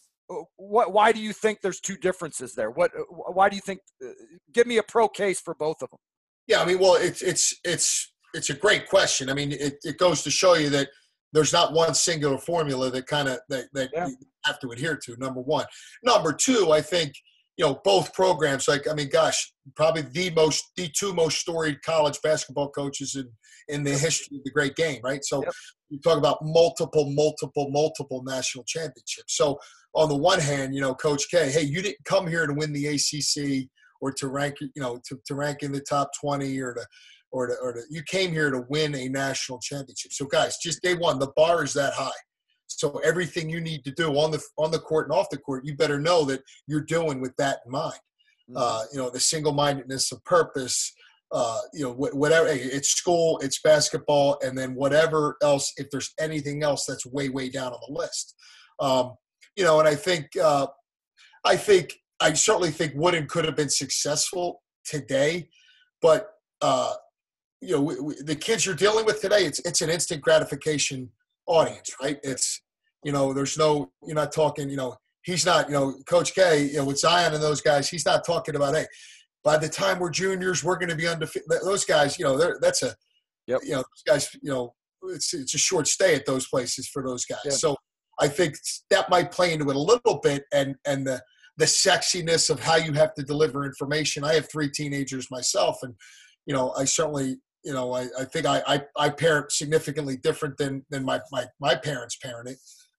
what, why do you think there's two differences there? What, why do you think, uh, give me a pro case for both of them. Yeah. I mean, well, it's, it's, it's, it's a great question. I mean, it, it goes to show you that there's not one singular formula that kind of, that, that yeah. you have to adhere to, number one. Number two, I think, you know, both programs, like, I mean, gosh, probably the most, the two most storied college basketball coaches in, in the history of the great game, right? So Yep. you talk about multiple, multiple, multiple national championships. So on the one hand, you know, Coach K, hey, you didn't come here to win the A C C or to rank, you know, to, to rank in the top twenty or to, or to, or to, you came here to win a national championship. So guys, just day one, the bar is that high. So everything you need to do on the on the court and off the court, you better know that you're doing with that in mind. Mm-hmm. Uh, you know, the single-mindedness of purpose, uh, you know, wh- whatever. It's school, it's basketball, and then whatever else, if there's anything else that's way, way down on the list. Um, you know, and I think, uh, I think, I certainly think Wooden could have been successful today, but, uh, you know, we, we, the kids you're dealing with today, it's it's an instant gratification audience, right? It's, you know, there's no, you're not talking, you know, he's not, you know, Coach K, you know, with Zion and those guys, he's not talking about, hey, by the time we're juniors, we're going to be undefeated. Those guys, you know, that's a, yep. you know, those guys, you know, it's it's a short stay at those places for those guys. Yeah. So I think that might play into it a little bit, and and the the sexiness of how you have to deliver information. I have three teenagers myself, and, you know, I certainly, you know, I, I think I, I, I parent significantly different than than my my, my parents parenting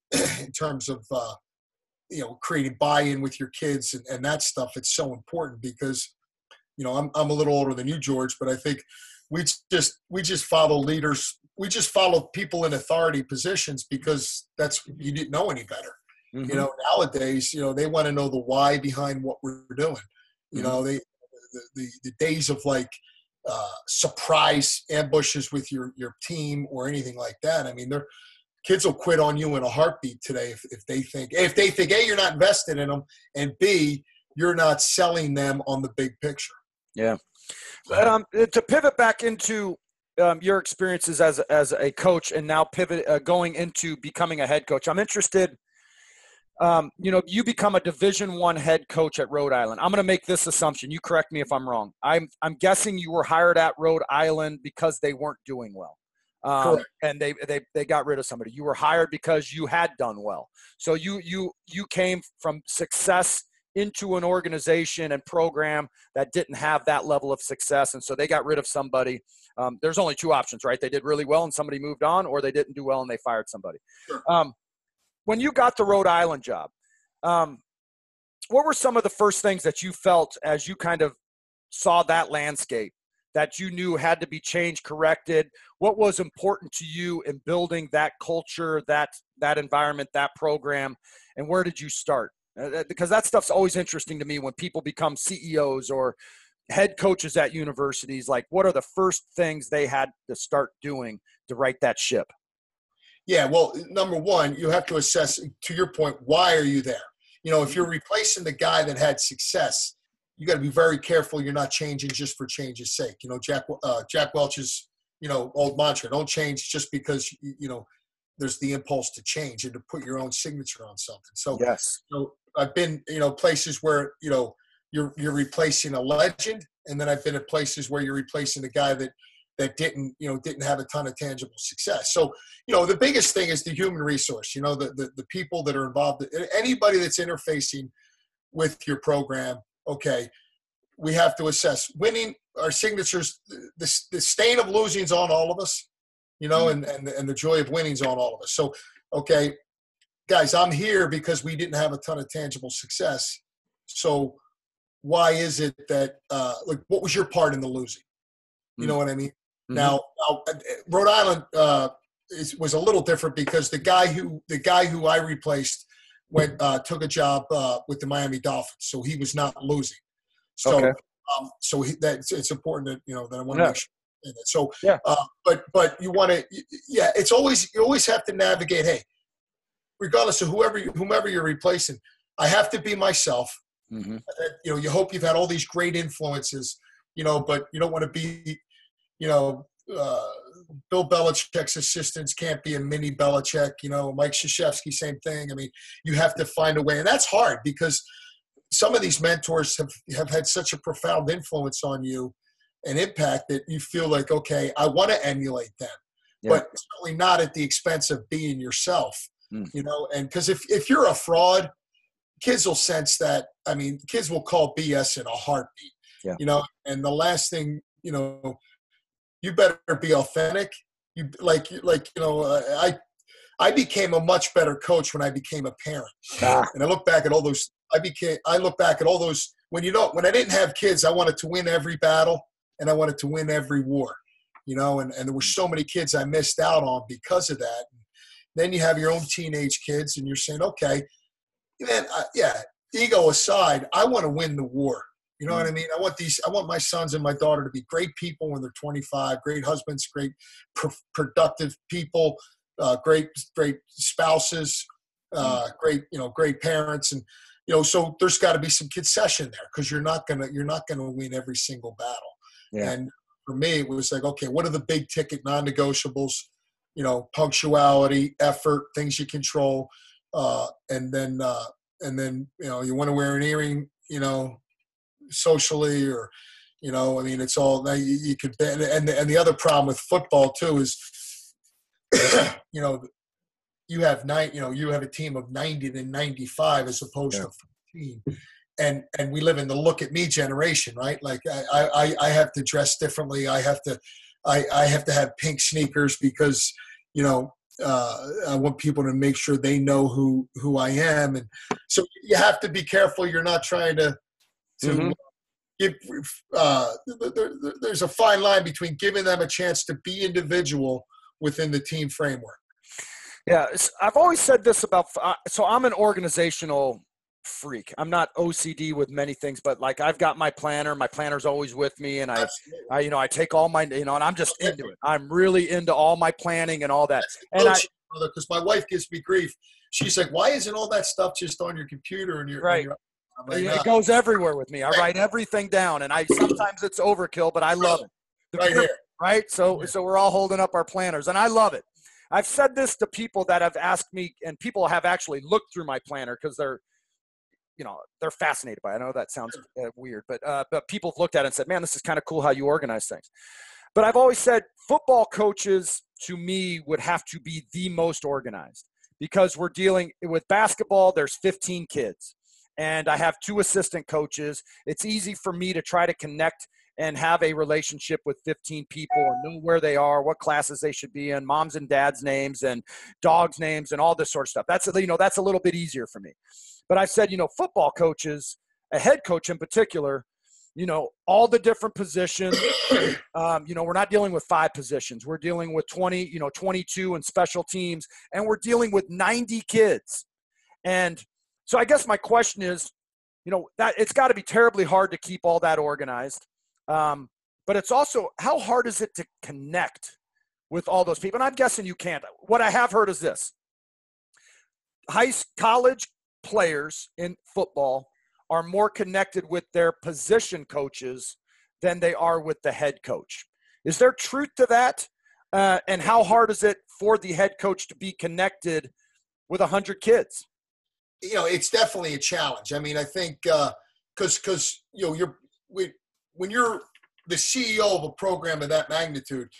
in terms of, uh, you know, creating buy-in with your kids and, and that stuff. It's so important because, you know, I'm I'm a little older than you, George, but I think we just we just follow leaders. We just follow people in authority positions because that's, you didn't know any better. Mm-hmm. You know, nowadays, you know, they want to know the why behind what we're doing. You mm-hmm. know, they the, the the days of like uh, surprise ambushes with your your team or anything like that. I mean, they're kids will quit on you in a heartbeat today if, if they think if they think A, you're not invested in them, and B, you're not selling them on the big picture. Yeah. Um, to pivot back into um, your experiences as as a coach, and now pivot uh, going into becoming a head coach, I'm interested. Um, you know, you become a Division One head coach at Rhode Island. I'm going to make this assumption. You correct me if I'm wrong. I'm I'm guessing you were hired at Rhode Island because they weren't doing well. Um, and they, they, they got rid of somebody. You were hired because you had done well. So you, you, you came from success into an organization and program that didn't have that level of success. And so they got rid of somebody. Um, there's only two options, right? They did really well and somebody moved on, or they didn't do well and they fired somebody. Sure. Um, when you got the Rhode Island job, um, what were some of the first things that you felt as you kind of saw that landscape that you knew had to be changed, corrected? What was important to you in building that culture, that that environment, that program, and where did you start? Uh, because that stuff's always interesting to me when people become C E Os or head coaches at universities. Like, what are the first things they had to start doing to right that ship? Yeah, well, number one, you have to assess, to your point, why are you there? You know, if you're replacing the guy that had success, you got to be very careful you're not changing just for change's sake. You know, Jack uh, Jack Welch's, you know, old mantra, don't change just because, you know, there's the impulse to change and to put your own signature on something. So, yes. You know, I've been, you know, places where, you know, you're you're replacing a legend, and then I've been at places where you're replacing a guy that that didn't, you know, didn't have a ton of tangible success. So, you know, the biggest thing is the human resource, you know, the the, the people that are involved, anybody that's interfacing with your program. Okay, we have to assess winning our signatures. The, the stain of losing is on all of us, you know, and, and, and the joy of winning is on all of us. So, okay, guys, I'm here because we didn't have a ton of tangible success. So why is it that, uh, like, what was your part in the losing? You know what I mean? Mm-hmm. Now, now, Rhode Island uh, is, was a little different because the guy who the guy who I replaced went uh, took a job uh, with the Miami Dolphins, so he was not losing. So, okay. um, so he, that it's, it's important that, you know, that I want to yeah. make sure. That. So, yeah. Uh, but but you want to, yeah, it's always you always have to navigate. Hey, regardless of whoever you, whomever you're replacing, I have to be myself. Mm-hmm. You know, you hope you've had all these great influences, you know, but you don't want to be, you know, uh, Bill Belichick's assistants can't be a mini Belichick, you know, Mike Krzyzewski, same thing. I mean, you have to find a way. And that's hard because some of these mentors have, have had such a profound influence on you and impact that you feel like, okay, I want to emulate them, yeah. but certainly not at the expense of being yourself, mm. you know, and because if, if you're a fraud, kids will sense that. I mean, kids will call B S in a heartbeat. Yeah. You know, and the last thing, you know, you better be authentic. You like, like you know, uh, I I became a much better coach when I became a parent. Ah. And I look back at all those. I became. I look back at all those. When you know, when I didn't have kids, I wanted to win every battle and I wanted to win every war. You know, and, and there were so many kids I missed out on because of that. Then you have your own teenage kids, and you're saying, okay, man, I, yeah, ego aside, I want to win the war. You know mm-hmm. what I mean? I want these. I want my sons and my daughter to be great people when they're twenty-five, great husbands, great pr- productive people, uh, great great spouses, uh, mm-hmm. great you know great parents, and you know so there's got to be some concession there because you're not gonna you're not gonna win every single battle. Yeah. And for me, it was like, okay, what are the big ticket non-negotiables? You know, punctuality, effort, things you control, uh, and then uh, and then you know you want to wear an earring, you know, socially or you know, I mean, it's all now you, you could and and the, and the other problem with football too is, you know, you have nine, you know, you have a team of ninety to ninety-five as opposed yeah. to fourteen. And and we live in the look at me generation, right? Like I, I, I have to dress differently. I have to I, I have to have pink sneakers because, you know, uh, I want people to make sure they know who, who I am. And so you have to be careful. You're not trying to, to mm-hmm. give, uh, there, there's a fine line between giving them a chance to be individual within the team framework. Yeah. I've always said this about, so I'm an organizational freak. I'm not O C D with many things, but like I've got my planner. My planner's always with me, and I, I, you know, I take all my, you know, and I'm just into it. I'm really into all my planning and all that. And I, because my wife gives me grief. She's like, "Why isn't all that stuff just on your computer and your right?" And like, it goes everywhere with me. I write everything down, and I sometimes it's overkill, but I love it. The right here, right? So, so we're all holding up our planners, and I love it. I've said this to people that have asked me, and people have actually looked through my planner because they're, you know, they're fascinated by it. I know that sounds uh, weird, but uh, but people have looked at it and said, man, this is kind of cool how you organize things. But I've always said football coaches, to me, would have to be the most organized because we're dealing with basketball. There's fifteen kids, and I have two assistant coaches. It's easy for me to try to connect and have a relationship with fifteen people and know where they are, what classes they should be in, moms and dads' names and dogs' names and all this sort of stuff. That's, you know, that's a little bit easier for me. But I've said, you know, football coaches, a head coach in particular, you know, all the different positions, um, you know, we're not dealing with five positions. We're dealing with twenty, you know, twenty-two and special teams, and we're dealing with ninety kids. And so I guess my question is, you know, that it's got to be terribly hard to keep all that organized. Um, but it's also, how hard is it to connect with all those people? And I'm guessing you can't. What I have heard is this. High college players in football are more connected with their position coaches than they are with the head coach. Is there truth to that? Uh, and how hard is it for the head coach to be connected with one hundred kids? You know, it's definitely a challenge. I mean, I think because, uh, because you know, you're we, when you're the C E O of a program of that magnitude,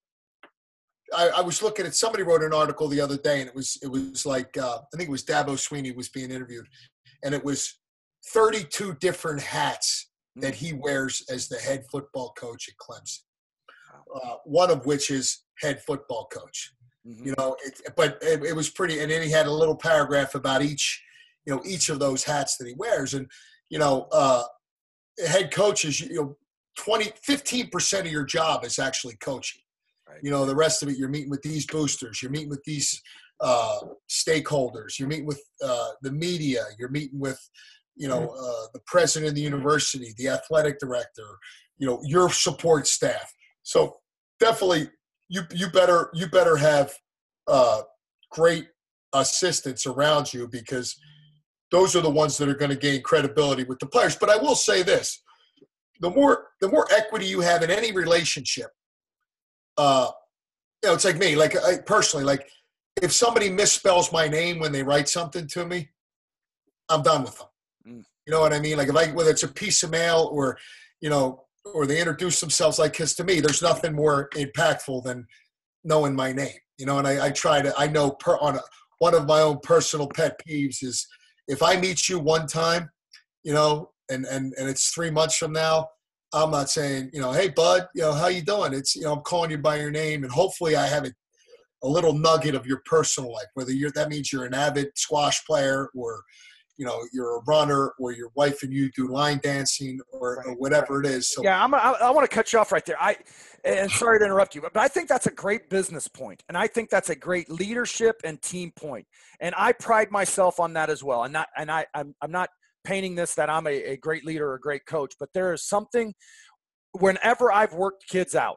I, I was looking at, somebody wrote an article the other day, and it was it was like uh, I think it was Dabo Sweeney was being interviewed, and it was thirty-two different hats that he wears as the head football coach at Clemson. Uh, one of which is head football coach. Mm-hmm. You know, it, but it, it was pretty, and then he had a little paragraph about each, you know, each of those hats that he wears, and you know, uh, head coaches, you know, twenty, fifteen percent of your job is actually coaching. Right. You know, the rest of it, you're meeting with these boosters, you're meeting with these uh, stakeholders, you're meeting with uh, the media, you're meeting with, you know, uh, the president of the university, the athletic director, you know, your support staff. So definitely, you you better you better have uh, great assistants around you, because those are the ones that are going to gain credibility with the players. But I will say this: the more the more equity you have in any relationship, uh, you know, it's like me. Like I, personally, like if somebody misspells my name when they write something to me, I'm done with them. Mm. You know what I mean? Like if I whether it's a piece of mail or, you know, or they introduce themselves, like, because to me, there's nothing more impactful than knowing my name. You know, and I, I try to. I know per, on a, one of my own personal pet peeves is if I meet you one time, you know, and, and, and it's three months from now, I'm not saying, you know, hey, bud, you know, how you doing? It's, you know, I'm calling you by your name, and hopefully I have a, a little nugget of your personal life, whether you're, that means you're an avid squash player, or, you know, you're a runner, or your wife and you do line dancing, or, right. or whatever it is. So yeah, I'm, I, I want to cut you off right there. I, and sorry to interrupt you, but I think that's a great business point, and I think that's a great leadership and team point, and I pride myself on that as well. And not, and I, I'm, I'm not painting this that I'm a, a great leader or a great coach, but there is something whenever I've worked kids out,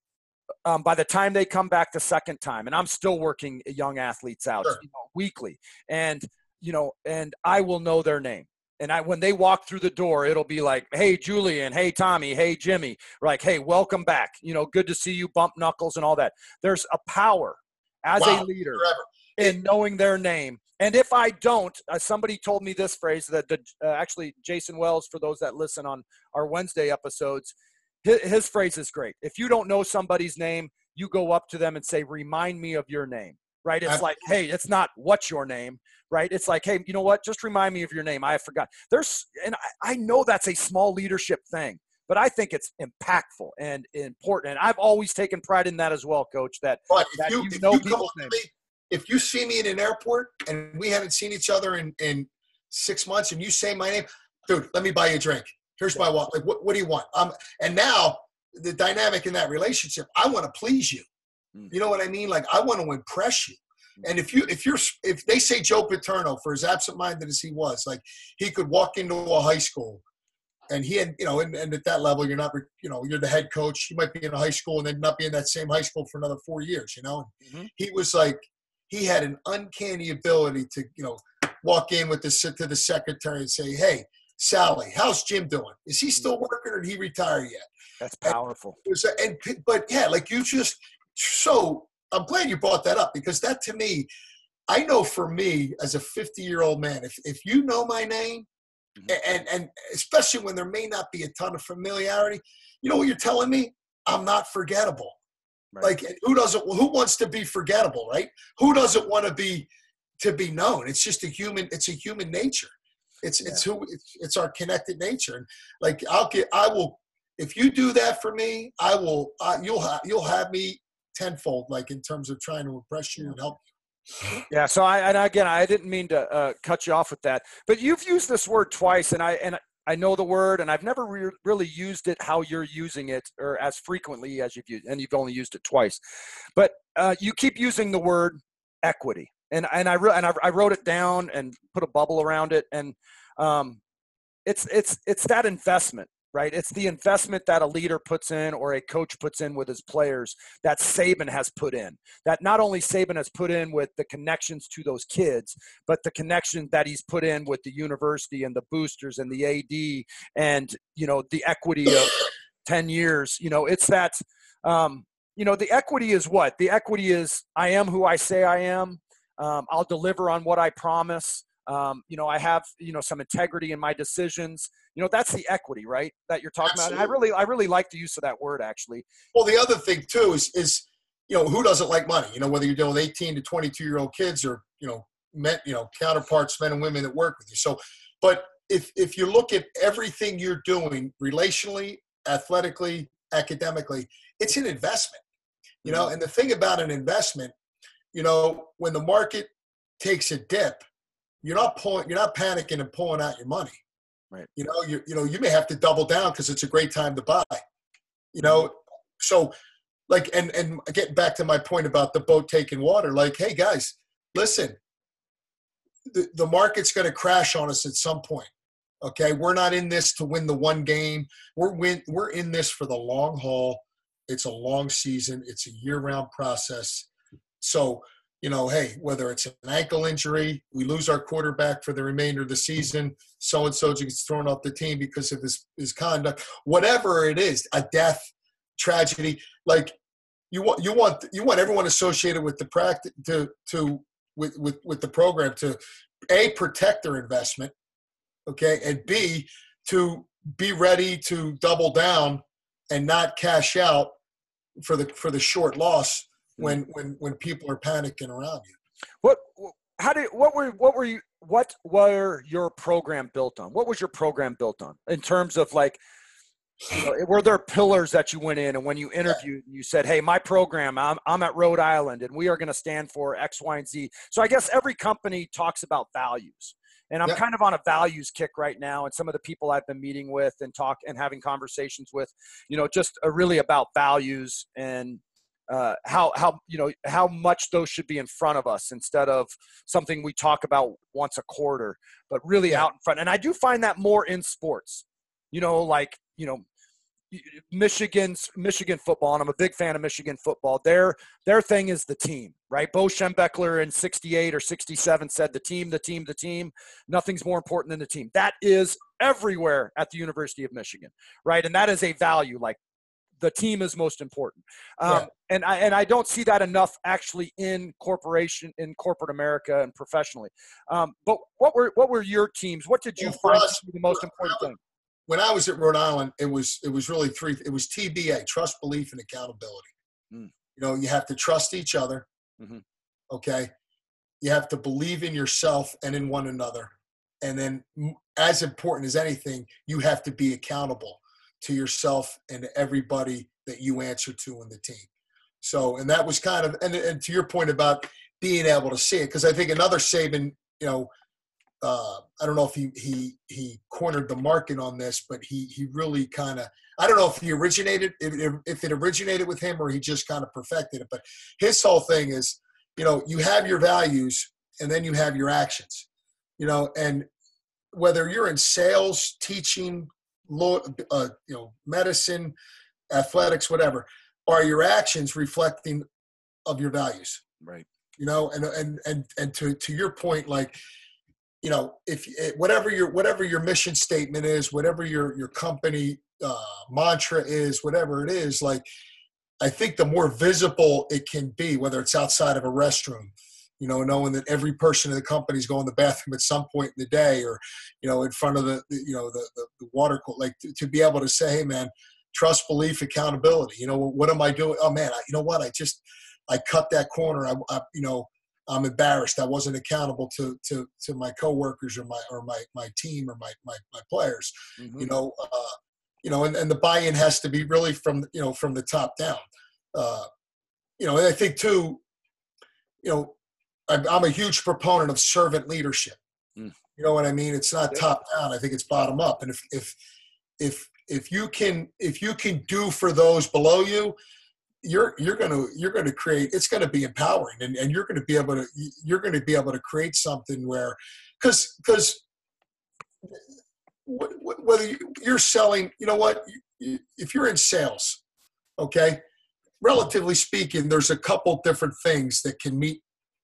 um, by the time they come back the second time, and I'm still working young athletes out sure. you know, weekly, and, you know, and I will know their name. And I, when they walk through the door, it'll be like, hey, Julian, hey, Tommy, hey, Jimmy, like, hey, welcome back. You know, good to see you, bump knuckles and all that. There's a power as wow. a leader Forever. in knowing their name. And if I don't, uh, somebody told me this phrase that the, uh, actually Jason Wells, for those that listen on our Wednesday episodes, his, his phrase is great. If you don't know somebody's name, you go up to them and say, remind me of your name, right? It's like, hey, it's not what's your name, right? It's like, hey, you know what? Just remind me of your name. I forgot. There's, and I, I know that's a small leadership thing, but I think it's impactful and important. And I've always taken pride in that as well, Coach, that, but that you, you know you people's names. If you see me in an airport and we haven't seen each other in, in six months and you say my name, dude, let me buy you a drink. Here's my wallet. Like, what, what do you want? Um, and now the dynamic in that relationship, I want to please you. You know what I mean? Like, I want to impress you. And if you, if you're, if they say Joe Paterno, for as absent-minded as he was, like, he could walk into a high school and he had, you know, and, and at that level, you're not, you know, you're the head coach. You might be in a high school and then not be in that same high school for another four years, you know? Mm-hmm. He was like, he had an uncanny ability to, you know, walk in with the, to the secretary and say, hey, Sally, how's Jim doing? Is he still working or did he retire yet? That's powerful. And, and, but yeah, like you just, so I'm glad you brought that up, because that, to me, I know for me as a fifty-year-old man, if if you know my name, mm-hmm. and and especially when there may not be a ton of familiarity, you know what you're telling me? I'm not forgettable. Right. Like, who doesn't? Who wants to be forgettable, right? Who doesn't want to be to be known? It's just a human. It's a human nature. It's yeah. it's who it's, it's our connected nature. And like, I'll get. I will. If you do that for me, I will. Uh, you'll have. You'll have me tenfold, like, in terms of trying to impress you and help you. Yeah. So I, and again, I didn't mean to uh, cut you off with that, but you've used this word twice, and I, and I know the word, and I've never re- really used it how you're using it, or as frequently as you've used, and you've only used it twice, but uh, you keep using the word equity, and and I re- and I, I wrote it down and put a bubble around it, and um, it's it's it's that investment. Right? It's the investment that a leader puts in or a coach puts in with his players that Saban has put in. That not only Saban has put in with the connections to those kids, but the connection that he's put in with the university and the boosters and the A D and, you know, the equity of ten years. You know, it's that, um, you know, the equity is what? The equity is I am who I say I am. Um, I'll deliver on what I promise. Um, you know, I have, you know, some integrity in my decisions. You know, that's the equity, right, that you're talking Absolutely. about. And I really, I really like the use of that word, actually. Well, the other thing, too, is, is, you know, who doesn't like money? You know, whether you're dealing with eighteen to twenty-two-year-old kids or, you know, men, you know, counterparts, men and women that work with you. So, but if if you look at everything you're doing relationally, athletically, academically, it's an investment, you know. And the thing about an investment, you know, when the market takes a dip, you're not pulling, you're not panicking and pulling out your money. Right. You know, you you know, you may have to double down because it's a great time to buy. You know, so like, and and getting back to my point about the boat taking water, like, hey guys, listen, the, the market's going to crash on us at some point. Okay, we're not in this to win the one game. We're win, we're in this for the long haul. It's a long season. It's a year-round process. So, you know, hey, whether it's an ankle injury, we lose our quarterback for the remainder of the season, so-and-so gets thrown off the team because of his, his conduct, whatever it is, a death, tragedy, like you want, you want, you want everyone associated with the practice to, to, with, with, with the program to A, protect their investment. Okay. And B, to be ready to double down and not cash out for the, for the short loss when, when, when people are panicking around you. What, how did, what were, what were you, what were your program built on? What was your program built on in terms of like, you know, were there pillars that you went in and when you interviewed you said, hey, my program, I'm, I'm at Rhode Island and we are going to stand for X, Y, and Z. So I guess every company talks about values, and I'm Yep. kind of on a values kick right now. And some of the people I've been meeting with and talk and having conversations with, you know, just are really about values and uh, how, how, you know, how much those should be in front of us instead of something we talk about once a quarter, but really Yeah. out in front. And I do find that more in sports, you know, like, you know, Michigan's Michigan football, and I'm a big fan of Michigan football. Their their thing is the team, right? Bo Schembechler in sixty-eight or sixty-seven said the team, the team, the team. Nothing's more important than the team. That is everywhere at the University of Michigan, right? And that is a value. Like the team is most important. Um, Yeah. and I and I don't see that enough actually in corporation in corporate America and professionally. Um, but what were what were your teams? What did you Well, for find us, to be the most important thing? when I was at Rhode Island, it was it was really three. It was T B A: trust, belief, and accountability. Mm. You know, you have to trust each other. Mm-hmm. Okay, you have to believe in yourself and in one another, and then, as important as anything, you have to be accountable to yourself and to everybody that you answer to in the team. So, and that was kind of, and, and to your point about being able to see it, because I think another Saban, you know. Uh, I don't know if he he he cornered the market on this, but he he really kind of, I don't know if he originated if, if it originated with him or he just kind of perfected it. But his whole thing is, you know, you have your values and then you have your actions, you know, and whether you're in sales, teaching, law, uh, you know, medicine, athletics, whatever, are your actions reflecting of your values, Right? You know, and and and and to to your point, like. You know, if whatever your whatever your mission statement is, whatever your your company uh, mantra is, whatever it is, like I think the more visible it can be, whether it's outside of a restroom, you know, knowing that every person in the company is going to the bathroom at some point in the day, or you know, in front of the you know the the, the water, like to, to be able to say, hey, man, trust, belief, accountability. You know, what am I doing? Oh man, I, you know what? I just I cut that corner. I, I you know. I'm embarrassed. I wasn't accountable to to to my coworkers or my or my my team or my my, my players. Mm-hmm. You know, uh, you know, and, and the buy-in has to be really from you know from the top down. Uh, you know, and I think too, you know, I'm, I'm a huge proponent of servant leadership. Mm. You know what I mean? It's not top down. I think it's bottom up. And if if if if you can if you can do for those below you, you're you're going to you're going to create, it's going to be empowering, and, and you're going to be able to you're going to be able to create something where because because whether you're selling, you know what, if you're in sales, okay, relatively speaking, there's a couple different things that can meet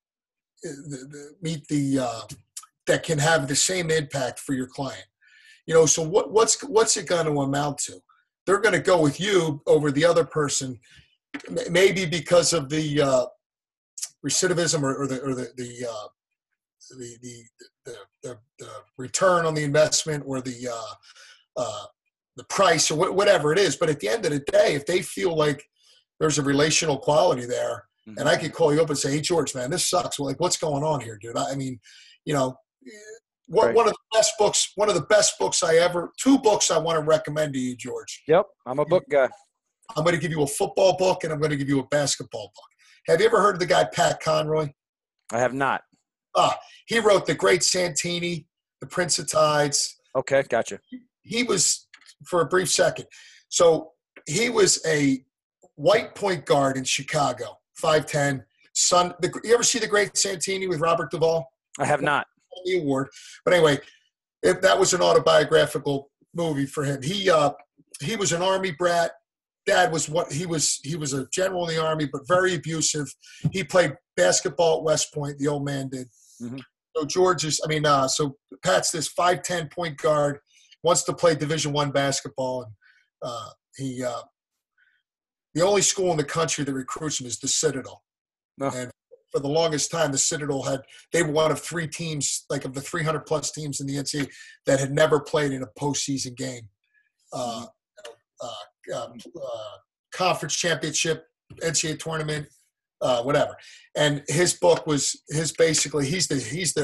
meet the uh, that can have the same impact for your client. You know, so what what's what's it going to amount to? They're going to go with you over the other person. Maybe because of the uh, recidivism or, or the or the the, uh, the, the, the the the return on the investment or the uh, uh, the price or wh- whatever it is. But at the end of the day, if they feel like there's a relational quality there, mm-hmm. and I could call you up and say, "Hey, George, man, this sucks. Well, like, what's going on here, dude?" I, I mean, you know, one, right. one of the best books, one of the best books I ever, two books I want to recommend to you, George. Yep, I'm a book guy. I'm going to give you a football book, and I'm going to give you a basketball book. Have you ever heard of the guy Pat Conroy? I have not. Ah, he wrote The Great Santini, The Prince of Tides. Okay, gotcha. He was, for a brief second, so he was a white point guard in Chicago, five ten. Son, the, you ever see The Great Santini with Robert Duvall? I have not. The award, but anyway, if that was an autobiographical movie for him. He uh, he was an Army brat. Dad was what he was. He was a general in the Army, but very abusive. He played basketball at West Point. The old man did. Mm-hmm. So George is. I mean, uh, so Pat's this five ten point guard, wants to play Division One basketball, and uh, he uh, the only school in the country that recruits him is the Citadel. No. And for the longest time, the Citadel had they were one of three teams, like of the three hundred plus teams in the N C double A, that had never played in a postseason game. Uh, uh, Um, uh, conference championship, N C double A tournament, uh, whatever. And his book was his basically he's the he's the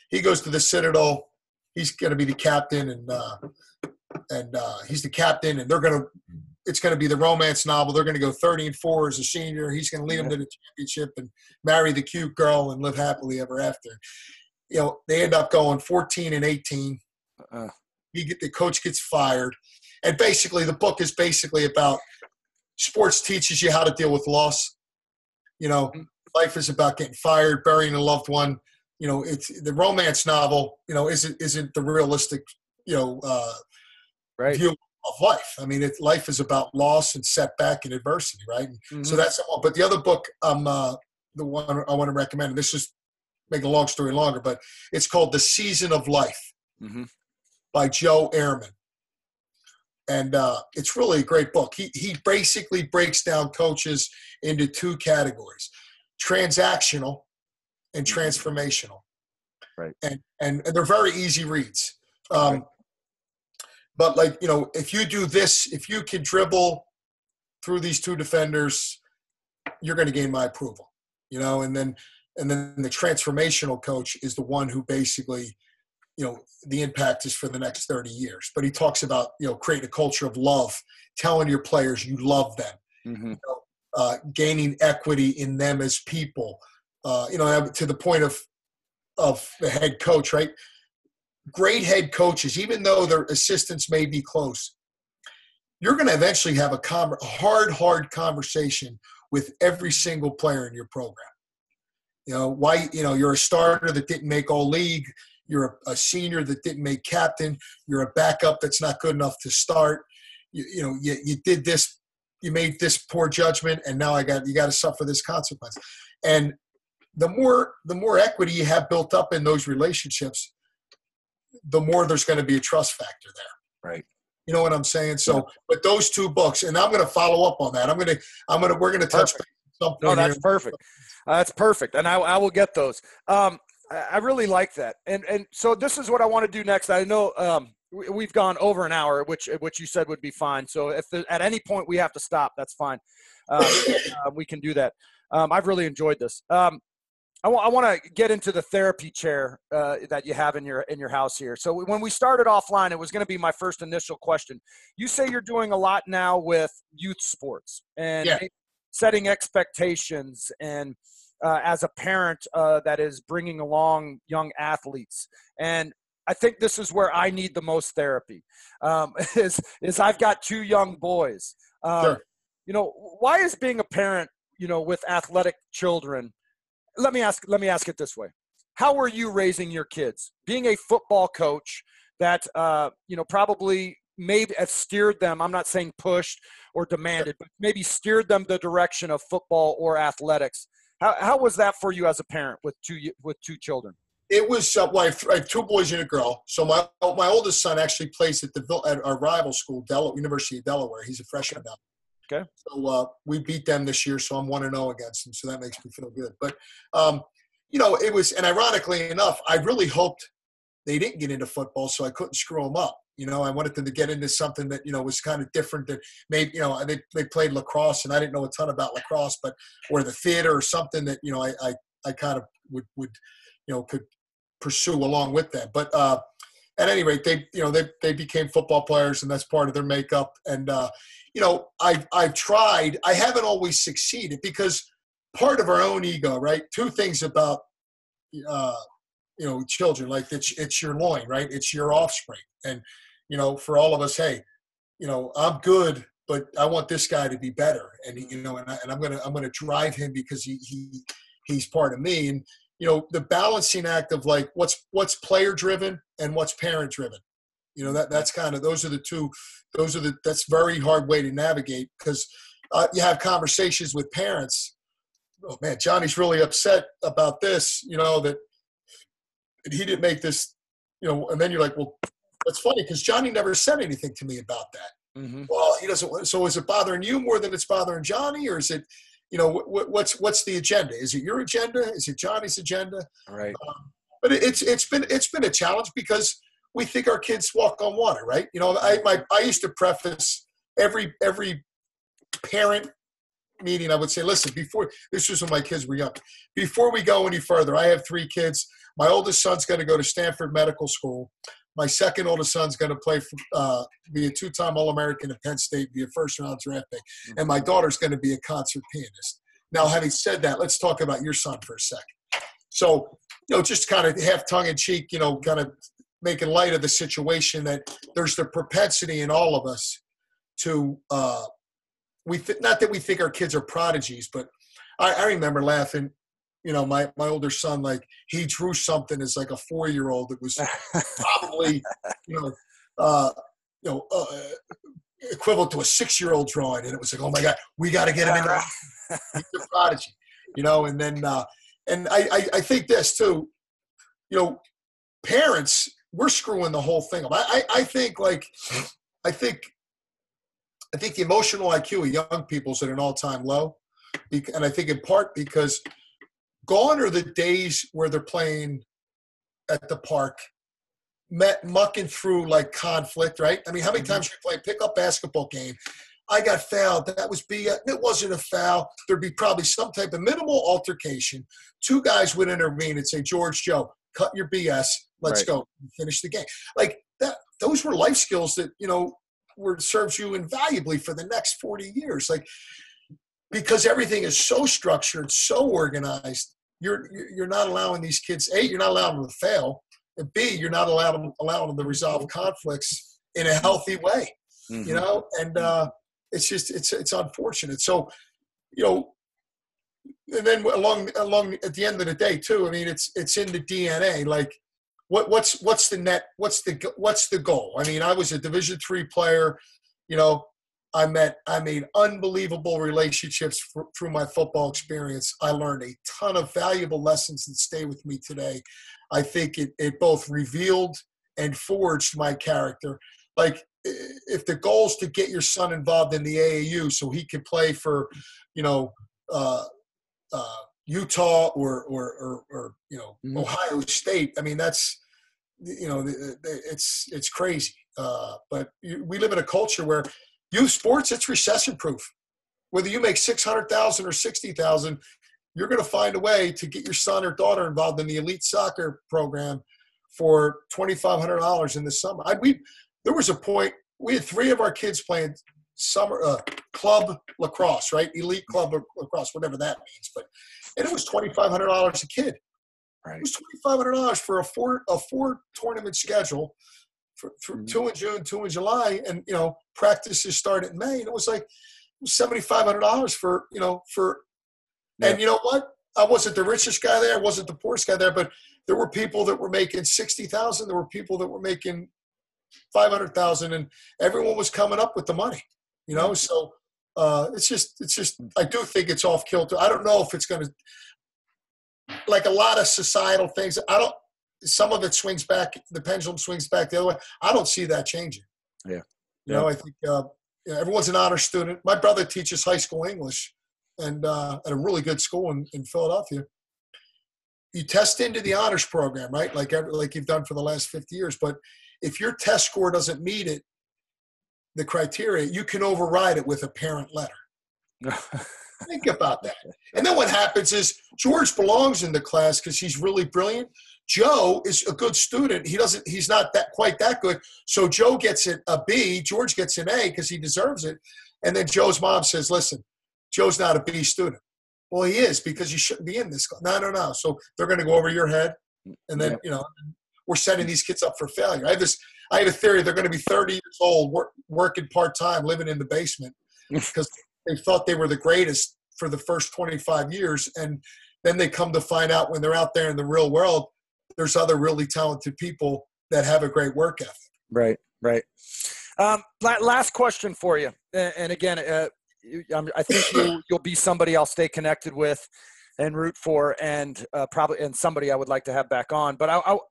he goes to the Citadel. He's going to be the captain, and uh, and uh, he's the captain, and they're going to. It's going to be the romance novel. They're going to go thirty and four as a senior. He's going to lead them to the championship and marry the cute girl and live happily ever after. You know, they end up going fourteen and eighteen. Uh, he get, the coach gets fired. And basically the book is basically about sports teaches you how to deal with loss. You know, mm-hmm. Life is about getting fired, burying a loved one. You know, it's the romance novel, you know, isn't, isn't the realistic, you know, uh, right. view of life. I mean, it, life is about loss and setback and adversity, right? Mm-hmm. So that's – but the other book, um, uh, the one I want to recommend, and this is make a long story longer, but it's called The Season of Life mm-hmm. by Joe Ehrmann. And uh, it's really a great book. He, he basically breaks down coaches into two categories, transactional and transformational. Right. And, and, and they're very easy reads. Um, right. But, like, you know, if you do this, if you can dribble through these two defenders, you're going to gain my approval, you know. And then and then the transformational coach is the one who basically, you know, the impact is for the next thirty years. But he talks about, you know, creating a culture of love, telling your players you love them, mm-hmm. you know, uh, gaining equity in them as people, uh, you know, to the point of of the head coach, right? Great head coaches, even though their assistants may be close, you're going to eventually have a com- hard, hard conversation with every single player in your program. You know, why, you know, you're a starter that didn't make all league. You're a, a senior that didn't make captain. You're a backup that's not good enough to start. You, you know, you, you did this, you made this poor judgment, and now I got, you got to suffer this consequence. And the more, the more equity you have built up in those relationships, the more there's going to be a trust factor there. Right. You know what I'm saying? So, yeah. But those two books, and I'm going to follow up on that. I'm going to, I'm going to, we're going to touch. No, that's here. perfect. Uh, that's perfect. And I, I will get those. Um, I, I really like that. And, and so this is what I want to do next. I know um, we, we've gone over an hour, which, which you said would be fine. So if there, at any point we have to stop, that's fine. Um, uh, we can do that. Um, I've really enjoyed this. Um, I want, I want to get into the therapy chair uh, that you have in your in your house here. So when we started offline, it was going to be my first initial question. You say you're doing a lot now with youth sports and yeah. setting expectations, and uh, as a parent uh, that is bringing along young athletes. And I think this is where I need the most therapy. Um, is is I've got two young boys. Um, sure. You know, why is being a parent, you know, with athletic children? Let me ask, let me ask it this way. How were you raising your kids? Being a football coach that, uh, you know, probably maybe have steered them, I'm not saying pushed or demanded, but maybe steered them the direction of football or athletics. How, how was that for you as a parent with two, with two children? It was, uh, well, I have, I have two boys and a girl. So my my oldest son actually plays at the at our rival school, Del- University of Delaware. He's a freshman now. Okay. So uh, we beat them this year, so I'm one and oh against them, so that makes me feel good. But, um, you know, it was – and ironically enough, I really hoped they didn't get into football so I couldn't screw them up. You know, I wanted them to get into something that, you know, was kind of different that maybe, you know, they they played lacrosse, and I didn't know a ton about lacrosse, but – or the theater or something that, you know, I I, I kind of would, would, you know, could pursue along with them. But uh, at any rate, they, you know, they, they became football players, and that's part of their makeup. And – uh you know, I've, I've tried. I haven't always succeeded because part of our own ego, right? Two things about, uh, you know, children, like it's, it's your loin, right? It's your offspring. And, you know, for all of us, hey, you know, I'm good, but I want this guy to be better. And, you know, and, I, and I'm going to, I'm going to drive him because he, he, he's part of me. And, you know, the balancing act of like, what's, what's player driven and what's parent driven. You know, that that's kind of, those are the two, those are the, that's very hard way to navigate because uh, you have conversations with parents. Oh man, Johnny's really upset about this, you know, that he didn't make this, you know, and then you're like, well, that's funny because Johnny never said anything to me about that. Mm-hmm. Well, he doesn't. So is it bothering you more than it's bothering Johnny, or is it, you know, what, what's, what's the agenda? Is it your agenda? Is it Johnny's agenda? All right. Um, but it, it's, it's been, it's been a challenge because we think our kids walk on water, right? You know, I my I used to preface every every parent meeting, I would say, listen, before this was when my kids were young. Before we go any further, I have three kids. My oldest son's going to go to Stanford Medical School. My second oldest son's going to play for, uh, be a two-time All-American at Penn State, be a first-round draft pick. And my daughter's going to be a concert pianist. Now, having said that, let's talk about your son for a second. So, you know, just kind of half tongue-in-cheek, you know, kind of making light of the situation that there's the propensity in all of us to uh, we th- not that we think our kids are prodigies, but I, I remember laughing. You know, my my older son, like he drew something as like a four year old that was probably you know uh, you know uh, equivalent to a six year old drawing, and it was like, oh my God, we got to get him in there. He's a prodigy, you know. And then uh, and I, I I think this too, you know, parents, we're screwing the whole thing up. I I, I think like I think. I think the emotional I Q of young people is at an all-time low. And I think in part because gone are the days where they're playing at the park, met, mucking through like conflict, right? I mean, how many mm-hmm. times you play pickup basketball game? I got fouled. That was B S. It wasn't a foul. There'd be probably some type of minimal altercation. Two guys would intervene and say, George, Joe, cut your B S. Let's right. go. Finish the game. Like that. Those were life skills that, you know, word serves you invaluably for the next forty years. Like, because everything is so structured, so organized, you're you're not allowing these kids, A, you're not allowing them to fail, and B, you're not allowing them, allowing them to resolve conflicts in a healthy way, mm-hmm. you know? And uh, it's just, it's it's unfortunate. So, you know, and then along, along at the end of the day too, I mean, it's it's in the D N A, like, What what's what's the net? What's the what's the goal? I mean, I was a Division three player. You know, I met I made unbelievable relationships for, through my football experience. I learned a ton of valuable lessons that stay with me today. I think it it both revealed and forged my character. Like, if the goal is to get your son involved in the A A U so he can play for, you know, uh, uh, Utah or, or, or, or, you know, mm-hmm. Ohio State. I mean, that's, you know, it's, it's crazy. Uh, but we live in a culture where youth sports, it's recession proof. Whether you make six hundred thousand or sixty thousand, you're going to find a way to get your son or daughter involved in the elite soccer program for twenty-five hundred dollars in the summer. I, we, there was a point, we had three of our kids playing summer uh, club lacrosse, right? Elite club lacrosse, whatever that means. But, and it was twenty-five hundred dollars a kid. Right. It was twenty-five hundred dollars for a four a four tournament schedule, for, for mm-hmm. two in June, two in July, and you know practices start in May. And it was like seventy-five hundred dollars for you know for, yeah. and you know what? I wasn't the richest guy there, I wasn't the poorest guy there, but there were people that were making sixty thousand. There were people that were making five hundred thousand, and everyone was coming up with the money. You know, so uh, it's just, it's just, I do think it's off kilter. I don't know if it's going to, like a lot of societal things, I don't, some of it swings back, the pendulum swings back the other way. I don't see that changing. Yeah. You yeah. know, I think uh, you know, everyone's an honor student. My brother teaches high school English and uh, at a really good school in, in Philadelphia. You test into the honors program, right? Like, like you've done for the last fifty years. But if your test score doesn't meet it, the criteria, you can override it with a parent letter. Think about that. And then what happens is George belongs in the class because he's really brilliant. Joe is a good student. He doesn't, he's not that quite that good. So Joe gets it a B, George gets an A because he deserves it. And then Joe's mom says, listen, Joe's not a B student. Well, he is because you shouldn't be in this class. No, no, no. So they're going to go over your head. And then, yeah. you know, we're setting these kids up for failure. I have this, I have a theory they're going to be thirty years old, work, working part-time, living in the basement because they thought they were the greatest for the first twenty-five years. And then they come to find out when they're out there in the real world, there's other really talented people that have a great work ethic. Right, right. Um, last question for you. And again, uh, I think you'll, you'll be somebody I'll stay connected with and root for, and uh, probably and somebody I would like to have back on. But I, I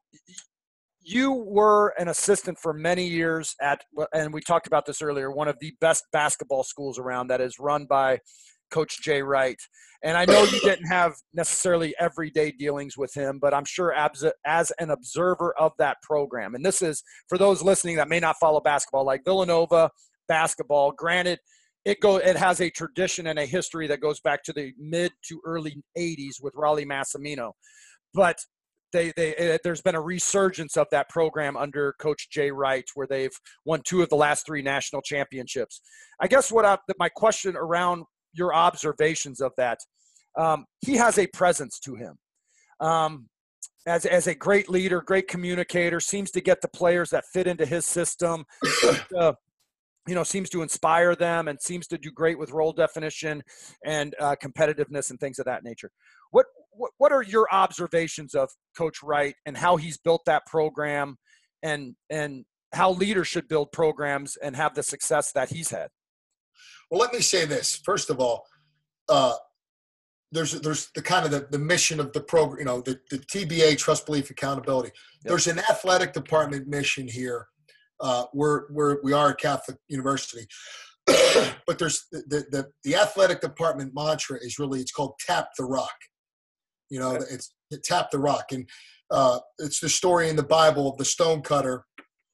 you were an assistant for many years at, and we talked about this earlier, one of the best basketball schools around that is run by Coach Jay Wright. And I know you didn't have necessarily everyday dealings with him, but I'm sure as, as an observer of that program, and this is for those listening that may not follow basketball, like Villanova basketball, granted, it go it has a tradition and a history that goes back to the mid to early eighties with Raleigh Massimino. But they they it, there's been a resurgence of that program under Coach Jay Wright, where they've won two of the last three national championships. I guess what I, my question around your observations of that, um, he has a presence to him. Um, as as a great leader, great communicator, seems to get the players that fit into his system. uh, you know, seems to inspire them and seems to do great with role definition and uh, competitiveness and things of that nature. What, what what are your observations of Coach Wright and how he's built that program, and and how leaders should build programs and have the success that he's had? Well, let me say this. First of all, uh, there's there's the kind of the, the mission of the program, you know, the, the T B A, trust, belief, accountability. Yep. There's an athletic department mission here. Uh, we're, we're, we are a Catholic university, but there's the, the, the, the athletic department mantra is really, it's called Tap the Rock. You know, okay. it's it, Tap the Rock. And uh, it's the story in the Bible of the stonecutter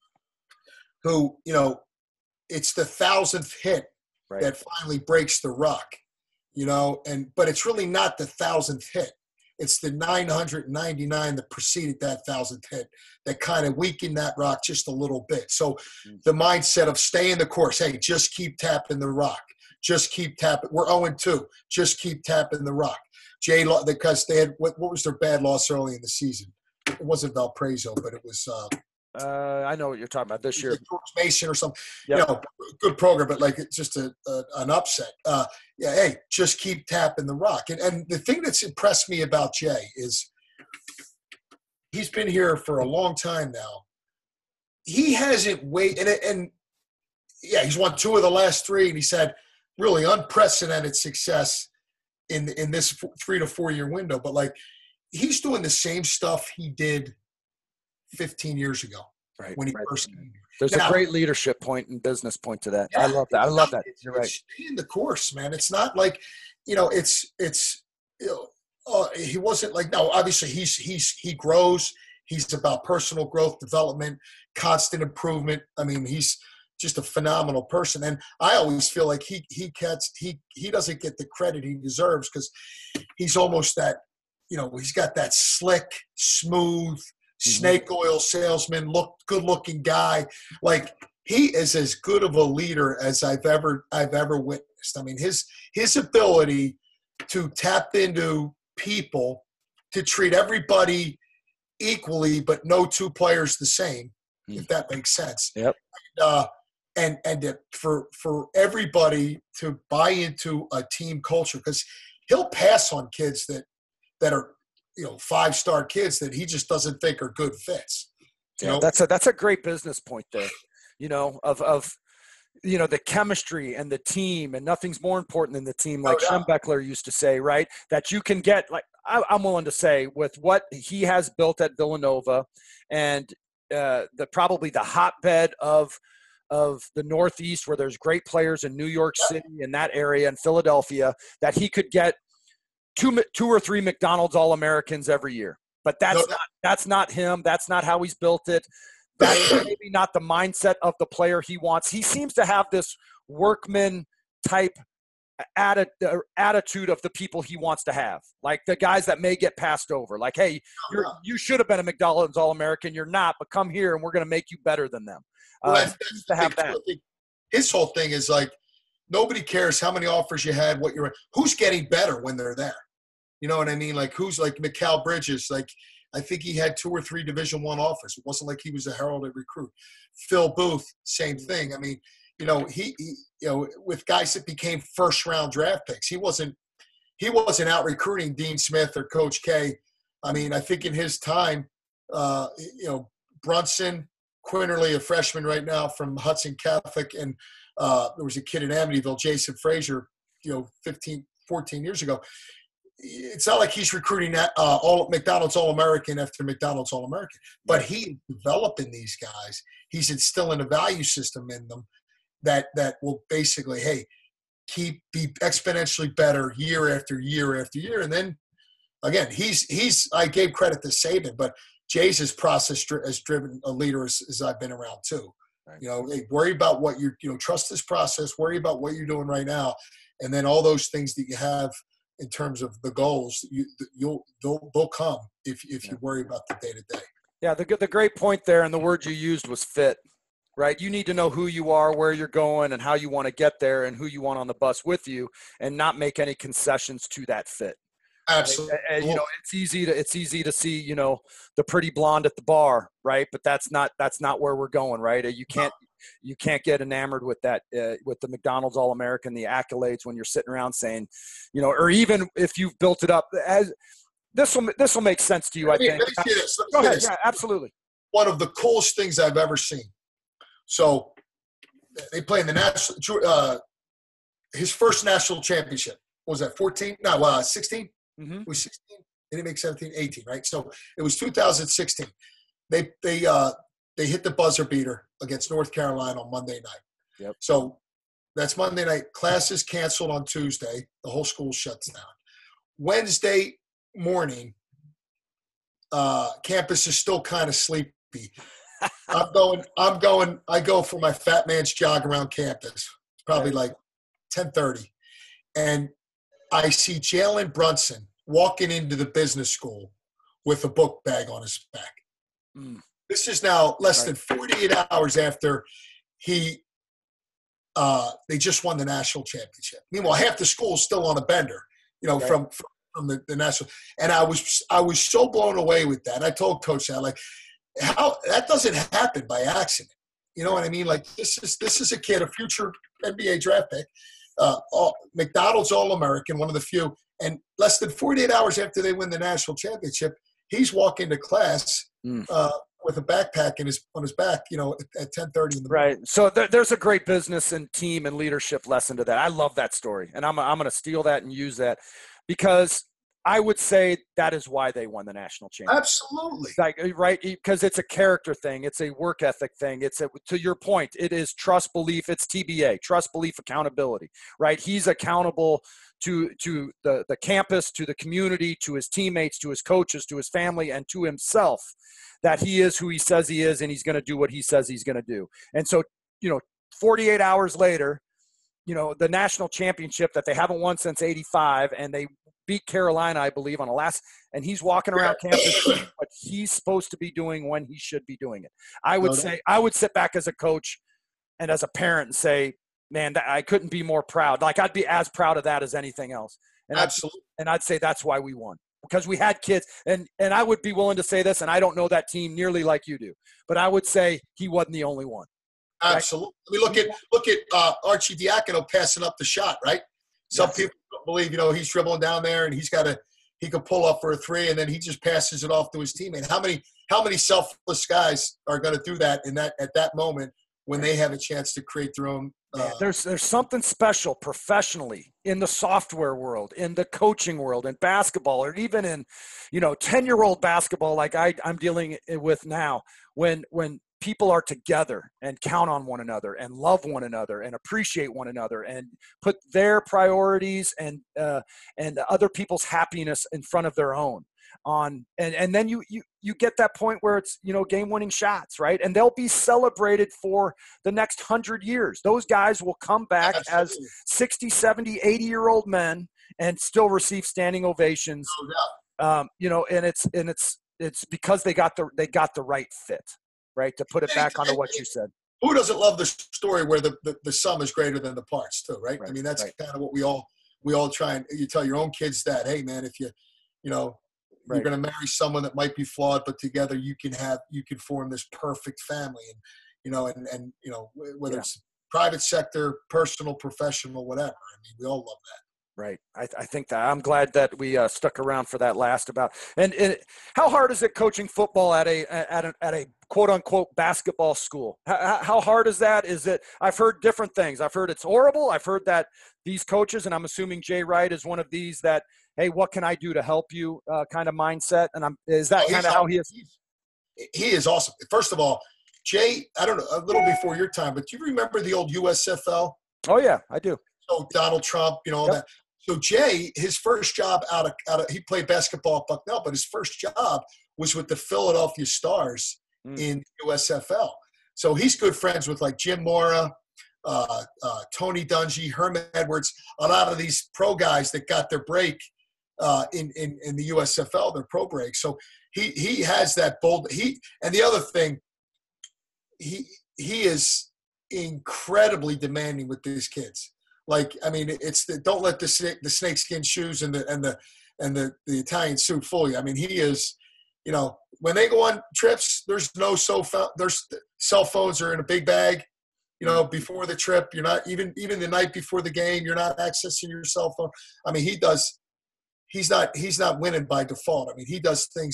who, you know, it's the thousandth hit right. that finally breaks the rock, you know, and, but it's really not the thousandth hit. It's the nine hundred ninety-nine that preceded that thousandth hit that kind of weakened that rock just a little bit. So the mindset of staying the course, hey, just keep tapping the rock. Just keep tapping. We're oh and two. Just keep tapping the rock. Jay, because they had, what, what was their bad loss early in the season? It wasn't Valparaiso, but it was uh, – Uh, I know what you're talking about this year. George Mason or something. Yep. You know, good program, but like it's just a, a an upset. Uh, yeah, hey, just keep tapping the rock. And and the thing that's impressed me about Jay is he's been here for a long time now. He hasn't waited, and, and yeah, he's won two of the last three, and he's had really unprecedented success in in this three to four year window. But like he's doing the same stuff he did fifteen years ago, right? When he right. first came. There's now, a great leadership point and business point to that. Yeah, I love that. I love that. You're right. Stay in the course, man. It's not like, you know, it's it's you know, uh, he wasn't like no. Obviously, he's he's he grows. He's about personal growth, development, constant improvement. I mean, he's just a phenomenal person, and I always feel like he he gets he he doesn't get the credit he deserves because he's almost that, you know, he's got that slick, smooth. Snake oil salesman, look, good-looking guy. Like he is as good of a leader as I've ever I've ever witnessed. I mean, his his ability to tap into people, to treat everybody equally, but no two players the same, mm. if that makes sense. Yep. And, uh, and and to, for for everybody to buy into a team culture, because he'll pass on kids that that are, you know, five-star kids that he just doesn't think are good fits. You yeah, know? that's a that's a great business point there. You know, of of you know the chemistry and the team, and nothing's more important than the team, like oh, yeah. Schembechler used to say, right? That you can get, like I, I'm willing to say, with what he has built at Villanova, and uh, the probably the hotbed of of the Northeast, where there's great players in New York City and that area, and Philadelphia, that he could get two two or three McDonald's All-Americans every year. But that's no, not that's not him. That's not how he's built it. That's maybe not the mindset of the player he wants. He seems to have this workman type atti- attitude of the people he wants to have, like the guys that may get passed over. Like, hey, you're, you should have been a McDonald's All-American. You're not, but come here and we're going to make you better than them. Well, uh, that's, that's to have that. His whole thing is like, nobody cares how many offers you had, what you're – who's getting better when they're there? You know what I mean? Like, who's like Mikal Bridges? Like, I think he had two or three Division One offers. It wasn't like he was a heralded recruit. Phil Booth, same thing. I mean, you know, he, he you know, with guys that became first-round draft picks, he wasn't he wasn't out recruiting Dean Smith or Coach K. I mean, I think in his time, uh, you know, Brunson, Quinterly, a freshman right now from Hudson Catholic, and – Uh, there was a kid in Amityville, Jason Frazier, you know, fifteen, fourteen years ago. It's not like he's recruiting that, uh, all McDonald's All-American after McDonald's All-American, but he's developing these guys. He's instilling a value system in them that that will basically, hey, keep be exponentially better year after year after year. And then again, he's he's I gave credit to Saban, but Jay's process has driven a leader as, as I've been around too. You know, hey, worry about what you're, you know, trust this process, worry about what you're doing right now. And then all those things that you have in terms of the goals, you, you'll, they'll, they'll come if, if you worry about the day to day. Yeah. The, the great point there, and the word you used was fit, right? You need to know who you are, where you're going, and how you want to get there, and who you want on the bus with you, and not make any concessions to that fit. Absolutely. Right? And, you know, it's easy to it's easy to see, you know, the pretty blonde at the bar, right? But that's not that's not where we're going, right? You can't you can't get enamored with that uh, with the McDonald's All-American, the accolades when you're sitting around saying, you know, or even if you've built it up as this will this will make sense to you. Let I me, think. Let me see this. Let me Go see ahead. this. Yeah, absolutely. One of the coolest things I've ever seen. So they play in the national. Uh, his first national championship what was that fourteen? No, uh, sixteen. Mm-hmm. It was sixteen. They didn't make seventeen, eighteen, right? So it was two thousand sixteen. They they uh, they hit the buzzer beater against North Carolina on Monday night. Yep. So that's Monday night. Classes canceled on Tuesday. The whole school shuts down. Wednesday morning, uh, campus is still kind of sleepy. I'm going. I'm going. I go for my fat man's jog around campus. It's probably like ten thirty, and I see Jalen Brunson walking into the business school with a book bag on his back. Mm. This is now less right. than forty-eight hours after he uh, they just won the national championship. Meanwhile, half the school is still on a bender, you know, right. from from the, the national. And I was I was so blown away with that. I told Coach that, like, how that doesn't happen by accident. You know what I mean? Like, this is this is a kid, a future N B A draft pick, uh, all, McDonald's All-American, one of the few. And less than forty-eight hours after they win the national championship, he's walking to class mm. uh, with a backpack in his on his back, you know, at, at ten thirty in the morning. Right. So there, there's a great business and team and leadership lesson to that. I love that story, and I'm I'm going to steal that and use that because I would say that is why they won the national championship. Absolutely. Like, right? Because it's a character thing. It's a work ethic thing. It's a, to your point, it is trust, belief. It's T B A, trust, belief, accountability, right? He's accountable to, to the, the campus, to the community, to his teammates, to his coaches, to his family, and to himself, that he is who he says he is, and he's going to do what he says he's going to do. And so, you know, forty-eight hours later, you know, the national championship that they haven't won since eighty-five, and they beat Carolina, I believe, on a last, and he's walking around campus doing what he's supposed to be doing when he should be doing it. I would no, say, I would sit back as a coach and as a parent and say, man, I couldn't be more proud. Like, I'd be as proud of that as anything else. And Absolutely. I'd, and I'd say that's why we won, because we had kids. And, and I would be willing to say this, and I don't know that team nearly like you do, but I would say he wasn't the only one. Right? Absolutely. I mean, look at, look at uh, Archie Diacono passing up the shot, right? Some yes. people don't believe, you know, he's dribbling down there and he's got to, he could pull up for a three and then he just passes it off to his teammate. How many, how many selfless guys are going to do that in that, at that moment when they have a chance to create their own? Uh, yeah, there's, there's something special professionally in the software world, in the coaching world, in basketball, or even in, you know, ten year old basketball, like I, I'm dealing with now, when, when, people are together and count on one another and love one another and appreciate one another and put their priorities and uh, and other people's happiness in front of their own on and and then you you you get that point where it's, you know, game winning shots, right? And they'll be celebrated for the next hundred years. Those guys will come back Absolutely. as sixty, seventy, eighty year old men and still receive standing ovations. No doubt. Um, you know, and it's and it's it's because they got the they got the right fit. Right, to put it back onto what you said. Who doesn't love the story where the, the, the sum is greater than the parts, too? Right. right I mean, that's right. kind of what we all we all try and you tell your own kids that. Hey, man, if you you know right. you're going to marry someone that might be flawed, but together you can have you can form this perfect family, and you know, and and you know whether yeah. it's private sector, personal, professional, whatever. I mean, we all love that. Right. I, I think that I'm glad that we uh, stuck around for that last about. And, and how hard is it coaching football at a at a, at a quote unquote basketball school? How, how hard is that? Is it? I've heard different things. I've heard it's horrible. I've heard that these coaches, and I'm assuming Jay Wright is one of these, that, hey, what can I do to help you? Uh, kind of mindset. And I'm is that oh, kind of how he is? He is awesome. First of all, Jay, I don't know, a little before your time, but do you remember the old U S F L? Oh yeah, I do. So Donald Trump, you know, all yep. that. So Jay, his first job out of, out of he played basketball at Bucknell, but his first job was with the Philadelphia Stars mm. in U S F L. So he's good friends with like Jim Mora, uh, uh, Tony Dungy, Herman Edwards, a lot of these pro guys that got their break uh, in, in in the U S F L, their pro break. So he he has that bold. He and the other thing, he he is incredibly demanding with these kids. Like, I mean, it's the, don't let the snake, the snakeskin shoes and the and the and the, the Italian suit fool you. I mean, he is, you know, when they go on trips, there's no so there's cell phones are in a big bag. You know, before the trip, you're not even even the night before the game, you're not accessing your cell phone. I mean, he does. He's not he's not winning by default. I mean, he does things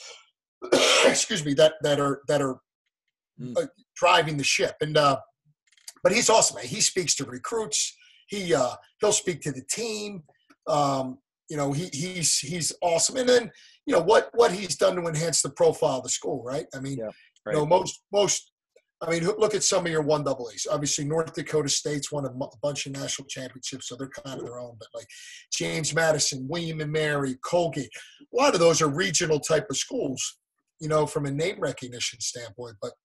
that excuse me that that are that are uh, driving the ship. And uh, but he's awesome. Man. He speaks to recruits. He uh, he'll speak to the team. Um, you know, he he's he's awesome. And then you know what what he's done to enhance the profile of the school, right? I mean, yeah, right. you know, most most. I mean, look at some of your one double A's. Obviously, North Dakota State's won a bunch of national championships, so they're kind of their own. But like James Madison, William and Mary, Colgate, a lot of those are regional type of schools, you know, from a name recognition standpoint. But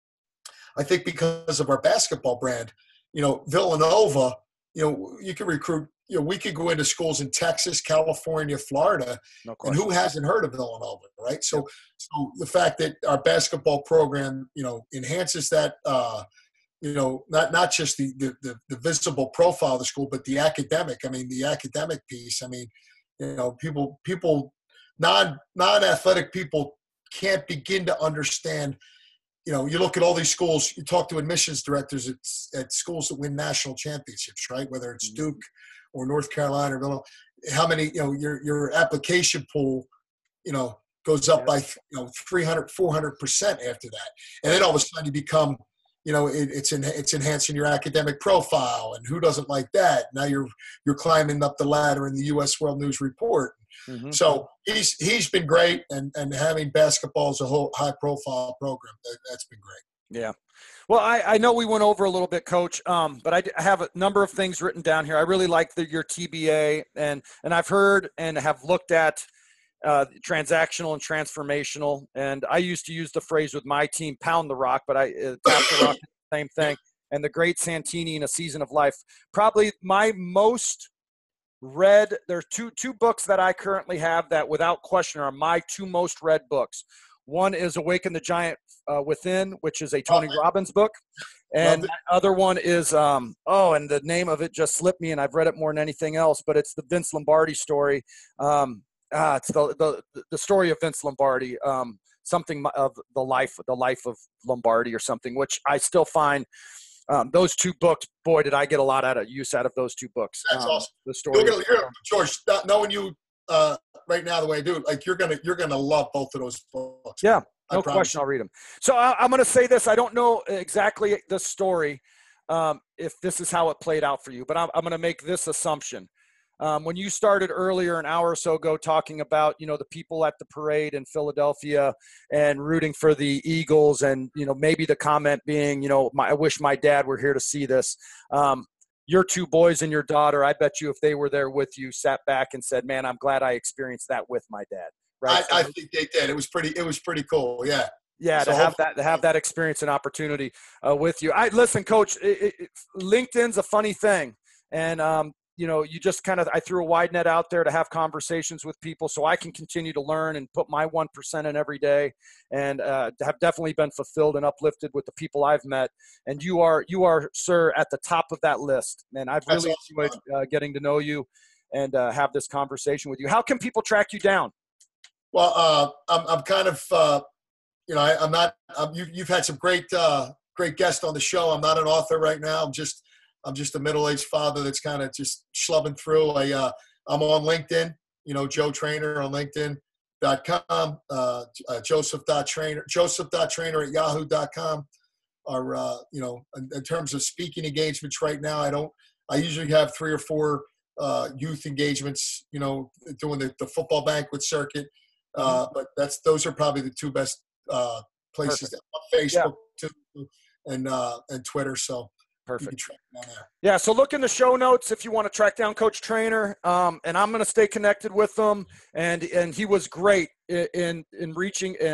I think because of our basketball brand, you know, Villanova, you know, you can recruit. You know, we could go into schools in Texas, California, Florida, no and who hasn't heard of Villanova, right? So, so the fact that our basketball program, you know, enhances that, uh, you know, not not just the, the the the visible profile of the school, but the academic. I mean, the academic piece. I mean, you know, people people non non athletic people can't begin to understand. You know, you look at all these schools. You talk to admissions directors at at schools that win national championships, right? Whether it's Duke or North Carolina or Villanova, how many, you know, your your application pool, you know, goes up by, you know, three hundred, four hundred percent after that. And then all of a sudden you become, you know, it, it's in, it's enhancing your academic profile. And who doesn't like that? Now you're you're climbing up the ladder in the U S World News Report. Mm-hmm. So he's he's been great, and, and having basketball as a whole high-profile program, that, that's been great. Yeah. Well, I, I know we went over a little bit, Coach, um, but I, I have a number of things written down here. I really like the, your T B A, and and I've heard and have looked at uh, transactional and transformational. And I used to use the phrase with my team, pound the rock, but I uh, tap the rock, same thing. And the great Santini in A Season of Life. Probably my most read, there's two two books that I currently have that without question are my two most read books. One is Awaken the Giant uh, Within, which is a Tony oh, Robbins book. And the other one is, um, oh, and the name of it just slipped me, and I've read it more than anything else, but it's the Vince Lombardi story. Um, ah, it's the, the the story of Vince Lombardi, um, something of the life, the life of Lombardi or something, which I still find um, those two books, boy, did I get a lot out of use out of those two books. That's um, awesome. The story. You're gonna, you're, George, knowing you uh, right now the way I do, like you're gonna you're gonna love both of those books. Yeah, no question. I'll read them. So I, I'm gonna say this. I don't know exactly the story, um, if this is how it played out for you, but I'm, I'm gonna make this assumption. Um, when you started earlier, an hour or so ago, talking about, you know, the people at the parade in Philadelphia and rooting for the Eagles, and, you know, maybe the comment being, you know, my, I wish my dad were here to see this. Um, your two boys and your daughter, I bet you if they were there with you, sat back and said, man, I'm glad I experienced that with my dad. Right? I, I think they did. It was pretty, it was pretty cool. Yeah. Yeah, so to have that, to have that experience and opportunity uh, with you. I listen, Coach, it, it, LinkedIn's a funny thing. And, um, you know, you just kind of, I threw a wide net out there to have conversations with people so I can continue to learn and put my one percent in every day, and uh, have definitely been fulfilled and uplifted with the people I've met. And you are, you are, sir, at the top of that list. And I've really awesome, enjoyed uh, getting to know you and uh, have this conversation with you. How can people track you down? Well, uh, I'm, I'm kind of, uh, you know, I, I'm not, I'm, you, you've had some great, uh, great guests on the show. I'm not an author right now. I'm just, I'm just a middle-aged father that's kind of just schlubbing through. I, uh, I'm on LinkedIn, you know, Joe Trainer on LinkedIn dot com, uh, uh, Joseph.Trainer, Joseph.Trainer at Yahoo dot com. Or, uh, you know, in, in terms of speaking engagements right now, I don't, I usually have three or four uh, youth engagements, you know, doing the, the football banquet circuit. Uh, but that's, those are probably the two best uh, places on Facebook yeah. too, and, uh, and Twitter. So. Perfect. Yeah, so look in the show notes if you want to track down Coach Trainer, um, and I'm going to stay connected with him. And and he was great in in reaching and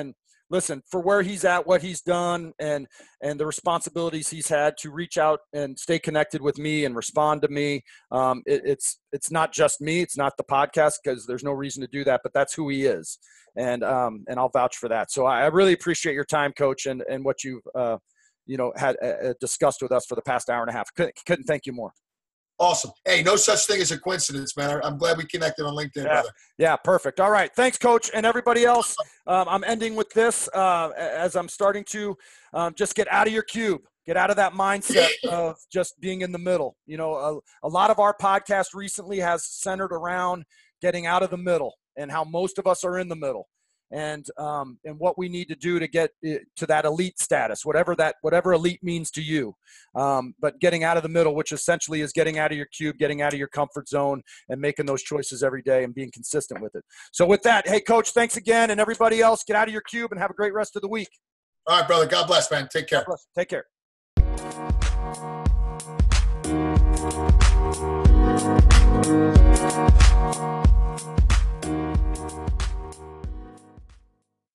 listen, for where he's at, what he's done, and and the responsibilities he's had to reach out and stay connected with me and respond to me. Um, it, it's it's not just me. It's not the podcast, because there's no reason to do that, but that's who he is. And um, and I'll vouch for that. So I, I really appreciate your time, Coach, and, and what you've, uh, you know, had uh, discussed with us for the past hour and a half. Couldn't, couldn't thank you more. Awesome. Hey, no such thing as a coincidence, man. I'm glad we connected on LinkedIn, yeah. brother. Yeah, perfect. All right. Thanks, Coach. And everybody else, um, I'm ending with this uh, as I'm starting to um, just get out of your cube. Get out of that mindset of just being in the middle. You know, a, a lot of our podcast recently has centered around getting out of the middle and how most of us are in the middle. And um, and what we need to do to get to that elite status, whatever that whatever elite means to you. Um, but getting out of the middle, which essentially is getting out of your cube, getting out of your comfort zone, and making those choices every day and being consistent with it. So with that, hey, Coach, thanks again, and everybody else, get out of your cube and have a great rest of the week. All right, brother. God bless, man. Take care. God bless. Take care.